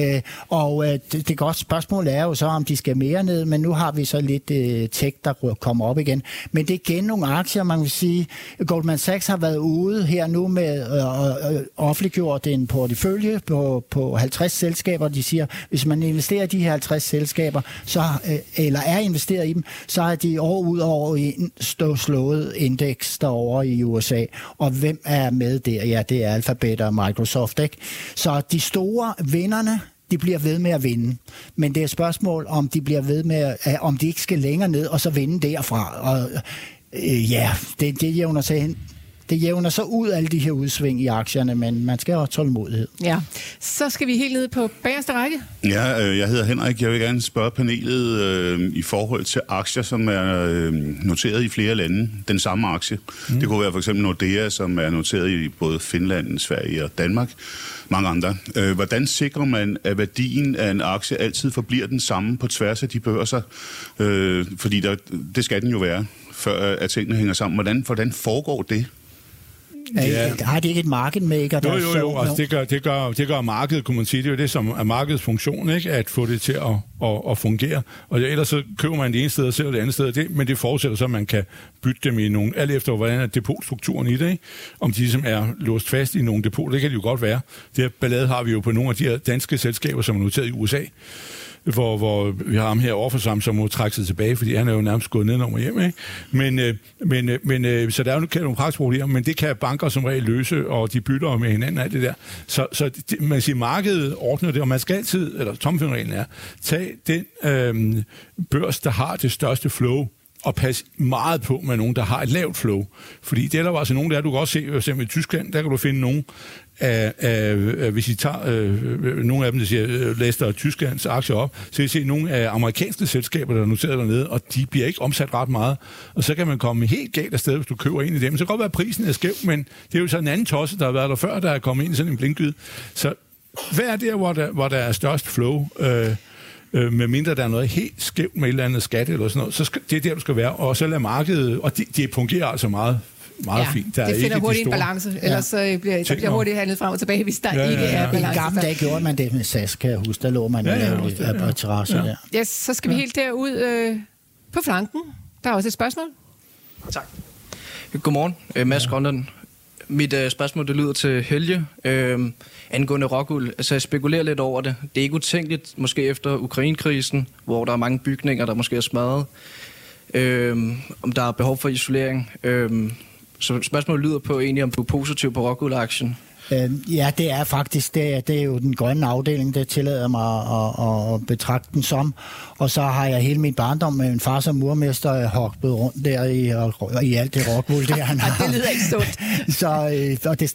Det godt spørgsmål er jo så, om de skal mere ned, men nu har vi så lidt tech, der kommer op igen. Men det er igen nogle aktier, man vil sige. Goldman Sachs har været ude her nu med offentliggjort en portefølje på 50 selskaber. De siger, hvis man investerer i de her 50 selskaber, eller er investeret i dem, så har de år ud og år ind slået indeks derovre i USA. Og hvem er med der? Ja, det er Alphabet og Microsoft, ikke? Så de store vinderne, de bliver ved med at vinde. Men det er et spørgsmål, om de bliver ved med, om de ikke skal længere ned og så vinde derfra. Og det jævner sig hen. Det jævner så ud alle de her udsving i aktierne, men man skal have tålmodighed. Ja, så skal vi helt ned på bagerste række. Ja, jeg hedder Henrik. Jeg vil gerne spørge panelet i forhold til aktier, som er noteret i flere lande. Den samme aktie. Det kunne være for eksempel Nordea, som er noteret i både Finland, Sverige og Danmark. Mange andre. Hvordan sikrer man, at værdien af en aktie altid forbliver den samme på tværs af de børser? Fordi det skal den jo være, før at tingene hænger sammen. Hvordan foregår det? Ja. Har det ikke et market maker, der Jo, altså det gør markedet, kunne man sige. Det er jo det, som er markedets funktion, ikke? At få det til at fungere. Og ellers så køber man det ene sted og sælger det andet sted, men det forudsætter så, at man kan bytte dem i nogle, alt efter hvordan er depotstrukturen i det, ikke? Om de ligesom er låst fast i nogle depoter, det kan det jo godt være. Det her ballade har vi jo på nogle af de her danske selskaber, som er noteret i USA, hvor vi har ham her overfor som må trække sig tilbage, fordi han er jo nærmest gået ned og hjem, ikke? Men så der er jo nogle praktiske problemer, men det kan banker som regel løse, og de bytter med hinanden alt det der. Så man siger, markedet ordner det, og man skal altid, eller tommelfingerreglen er, tage den børs, der har det største flow, og passe meget på med nogen, der har et lavt flow. Fordi det er der altså nogen der, du kan også se, f.eks. i Tyskland, der kan du finde nogen hvis I tager nogle af dem, der siger, læster Tysklands aktier op, så kan I se nogle af amerikanske selskaber, der er noteret dernede, og de bliver ikke omsat ret meget. Og så kan man komme helt galt afsted, hvis du køber en af dem. Så kan godt være, at prisen er skæv, men det er jo sådan en anden tosse, der har været der før, der er kommet ind i sådan en blinkgyde. Så hvad er der, hvor der er størst flow? Med mindre der er noget helt skævt med et eller andet skat eller sådan noget, så det er der, du skal være. Og så lader markedet, og det fungerer altså meget fint. Der det finder hurtigt en balance, ellers så bliver hurtigt handlet frem og tilbage, hvis der ikke er balance. I gamle dage gjorde man det med SAS, kan jeg huske. Der lå man af terrasse der. Yes, så skal vi helt derud på flanken. Der er også et spørgsmål. Tak. Godmorgen, Mads Grønland. Mit spørgsmål, det lyder til Helge. Angående Rockwool, altså jeg spekulerer lidt over det. Det er ikke utænkeligt, måske efter Ukraine-krisen, hvor der er mange bygninger, der måske er smadret. Om der er behov for isolering. Så spørgsmålet lyder på egentlig, om du er positiv på Rockwool-aktien. Ja, det er faktisk, det er jo den grønne afdeling, det tillader mig at betragte den som. Og så har jeg hele min barndom med en far som murmester hoppet rundt der i alt det Rockwool der. Det lyder ikke sundt. Så det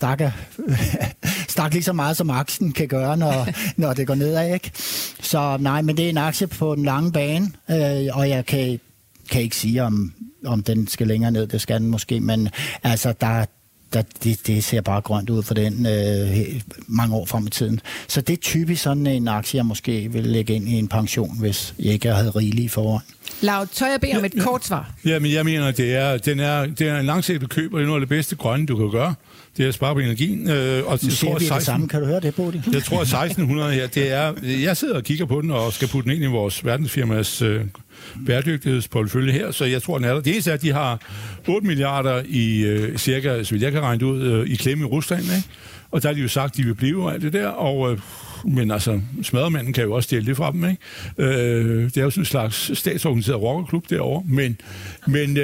stak lige så meget, som aktien kan gøre, når det går nedad, ikke? Så nej, men det er en aktie på den lange bane, og jeg kan ikke sige, om den skal længere ned. Det skal den måske, men altså, det ser bare grønt ud for den mange år frem i tiden. Så det er typisk sådan en aktie, jeg måske vil lægge ind i en pension, hvis jeg ikke havde rigeligt i forvejen. Lav, tør jeg bede om et kort svar? Ja, men jeg mener, det er en langsigtet køb, og det er noget af det bedste grønne, du kan gøre. Det er at spare på energien. Og nu ser vi det samme. Kan du høre det, Bodil? Jeg tror, at 1600 her, det er... Jeg sidder og kigger på den og skal putte den ind i vores verdensfirmas bæredygtighedsportefølje her, så jeg tror, den er der. Det eneste er, at de har 8 milliarder i cirka, så vidt jeg kan regne ud, i klemme i Rusland, ikke? Og der har de jo sagt, at de vil blive alt det der, og... Men altså, smaddermanden kan jo også stjæle det fra dem, ikke? Det er jo sådan en slags statsorganiseret rockerklub derovre, men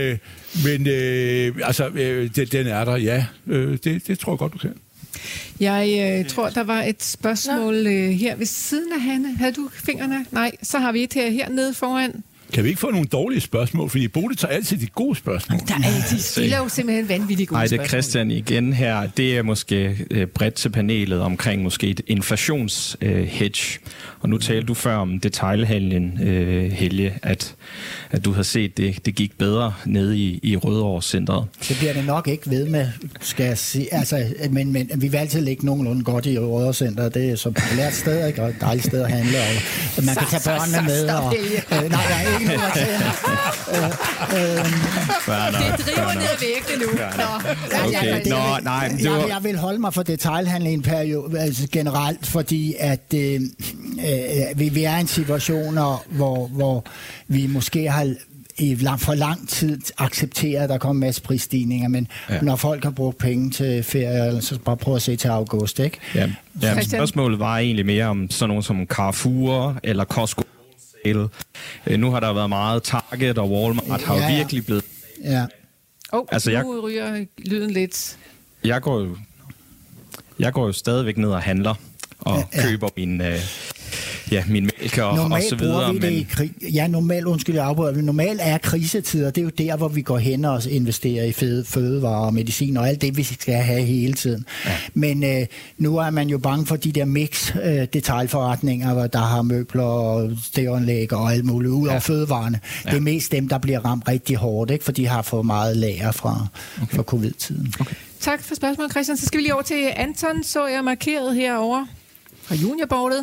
den er der, ja. Det tror jeg godt, du kan. Jeg tror, der var et spørgsmål her ved siden af Hanne. Havde du fingrene? Nej, så har vi et hernede foran. Kan vi ikke få nogle dårlige spørgsmål? Fordi Bodil tager altid de gode spørgsmål. De stiller jo simpelthen vanvittigt gode spørgsmål. Nej, det er Christian igen her. Det er måske bredt til panelet omkring måske et inflationshedge. Og nu talte du før om detailhandlen, Helge, at du har set, det gik bedre nede i Rødovre-centret. Det bliver det nok ikke ved med, skal jeg sige. Altså, men vi vil altid ligge nogenlunde godt i Rødovre-centret. Det er så populært sted, ikke? Og et dejligt sted at handle. Og man kan tage børnene med. Nej, ikke noget at tale. Det driver ned vægte nu. Jeg vil holde mig for detailhandel i en periode, altså generelt, fordi at vi er i en situation, hvor vi måske har for lang tid accepteret, at der kommer en masse prisstigninger, men når folk har brugt penge til ferie, så bare prøv at se til august, ikke? Ja, spørgsmålet var egentlig mere om sådan nogle som Carrefour eller Costco. Nu har der været meget Target, og Walmart har jo virkelig blevet... Ja. Nu ryger lyden lidt. Jeg går jo stadigvæk ned og handler og køber min mælk og så videre. Normalt er krisetider, det er jo der, hvor vi går hen og investerer i fødevarer og medicin og alt det, vi skal have hele tiden. Ja. Men nu er man jo bange for de der mix-detailforretninger, der har møbler og stævanlæg og alt muligt ud over fødevarerne. Ja. Det er mest dem, der bliver ramt rigtig hårdt, ikke? For de har fået meget lager fra covid-tiden. Okay. Tak for spørgsmålet, Christian. Så skal vi lige over til Anton, så jeg markeret herovre fra juniorbordet.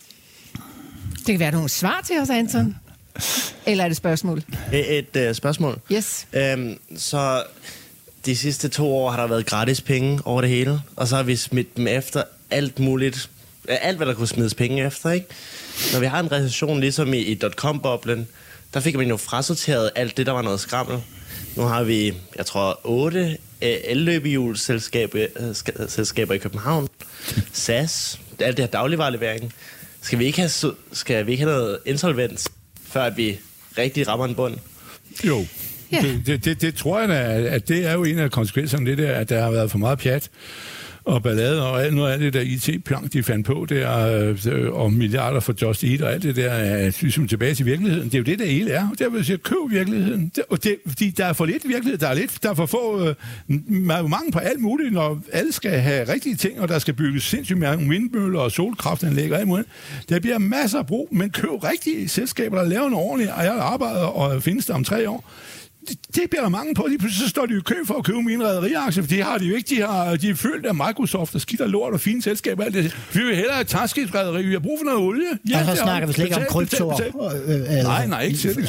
Det kan være nogle svar til os, Anton. Eller er det et spørgsmål? Et spørgsmål. Yes. Så de sidste 2 år har der været gratis penge over det hele, og så har vi smidt dem efter alt muligt. Alt, hvad der kunne smides penge efter, ikke? Når vi har en recession, ligesom i .com-boblen, der fik man jo frasorteret alt det, der var noget skrammel. Nu har vi, jeg tror, 8 elløbehjulsselskaber i København. SAS, alt det her dagligvarelevering. Skal vi ikke have noget insolvens, før at vi rigtig rammer en bund? Jo, det tror jeg da, at det er jo en af konsekvenserne, det der, at der har været for meget pjat og ballade og noget af det der IT-plank, de fandt på der, og milliarder for Just Eat og alt det der, er ligesom tilbage til virkeligheden. Det er jo det, der hele er. Der vil sige, køb virkeligheden. Fordi der er for lidt virkelighed, der er for få mange på alt muligt, når alle skal have rigtige ting, og der skal bygges sindssygt mange vindmøller og solkraftanlæg og alt muligt. Der bliver masser af brug, men køb rigtige selskaber, der laver noget ordentligt arbejde og findes der om 3 år. Det bliver der mange på. Så står de i kø for at købe mine rederiaktier, for det har de jo ikke. De er følt af Microsoft og skidt og lort og fine selskaber. Alt det. Vi vil hellere have et taskibsrederi. Vi har brug for noget olie. Ja, så snakker vi slet ikke om krypto. Nej, ikke.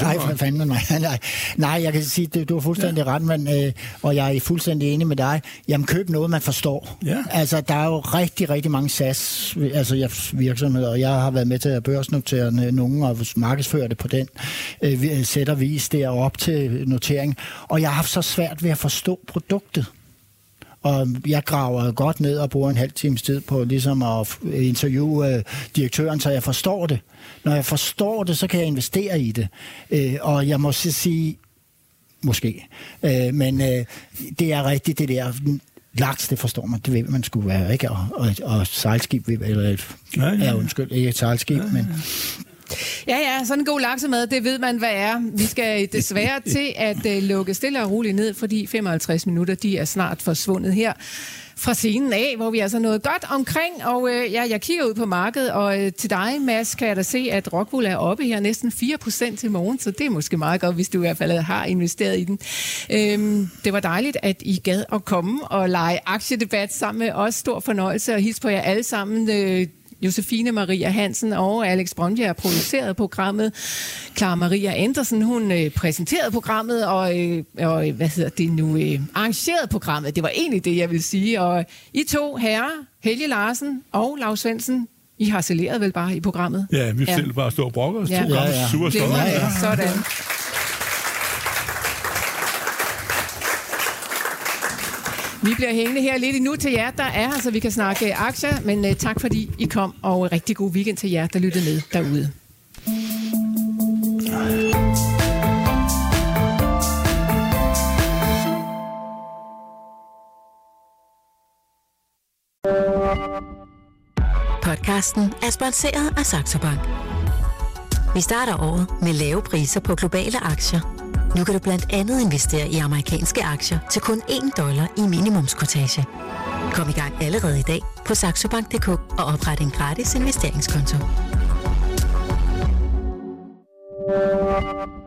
Nej, jeg kan sige, du har fuldstændig ret, men, og jeg er fuldstændig enig med dig. Jamen, køb noget, man forstår. Ja. Altså, der er jo rigtig, rigtig mange SAS virksomheder, og jeg har været med til at børsnotere nogen og markedsføre det på den sæt og vis derop til notering, og jeg har haft så svært ved at forstå produktet. Og jeg graver godt ned og bruger en halv times tid på ligesom at interviewe direktøren, så jeg forstår det. Når jeg forstår det, så kan jeg investere i det. Og jeg må sige, måske, men det er rigtigt det der. Laks, det forstår man, det ved man skulle være, ikke? Og sejlskib, eller undskyld, ikke et sejlskib, men... Ja, sådan en god laksemad, det ved man, hvad er. Vi skal desværre til at lukke stille og roligt ned, fordi 55 minutter, de er snart forsvundet her fra scenen af, hvor vi altså nået godt omkring, og jeg kigger ud på markedet, og til dig, Mads, kan jeg da se, at Rockwool er oppe her næsten 4% til morgen, så det er måske meget godt, hvis du i hvert fald har investeret i den. Det var dejligt, at I gad at komme og lege aktiedebat sammen med os. Stor fornøjelse, og hils på jer alle sammen. Josefine Maria Hansen og Alex Brøndbjerg producerede programmet. Clara Maria Andersen, hun præsenterede programmet og arrangerede programmet. Det var egentlig det, jeg ville sige. Og I to herrer, Helge Larsen og Lau Svendsen, I harcelerede vel bare i programmet? Ja, vi selv bare stå og brokker os. Ja. Super stolte. Sådan. Vi bliver hængende her lidt endnu til jer, der er her, så vi kan snakke aktier. Men tak fordi I kom, og rigtig god weekend til jer, der lyttede med derude. Podcasten er sponsoreret af Saxo Bank. Vi starter året med lave priser på globale aktier. Nu kan du blandt andet investere i amerikanske aktier til kun $1 i minimumskortage. Kom i gang allerede i dag på saxobank.dk og opret en gratis investeringskonto.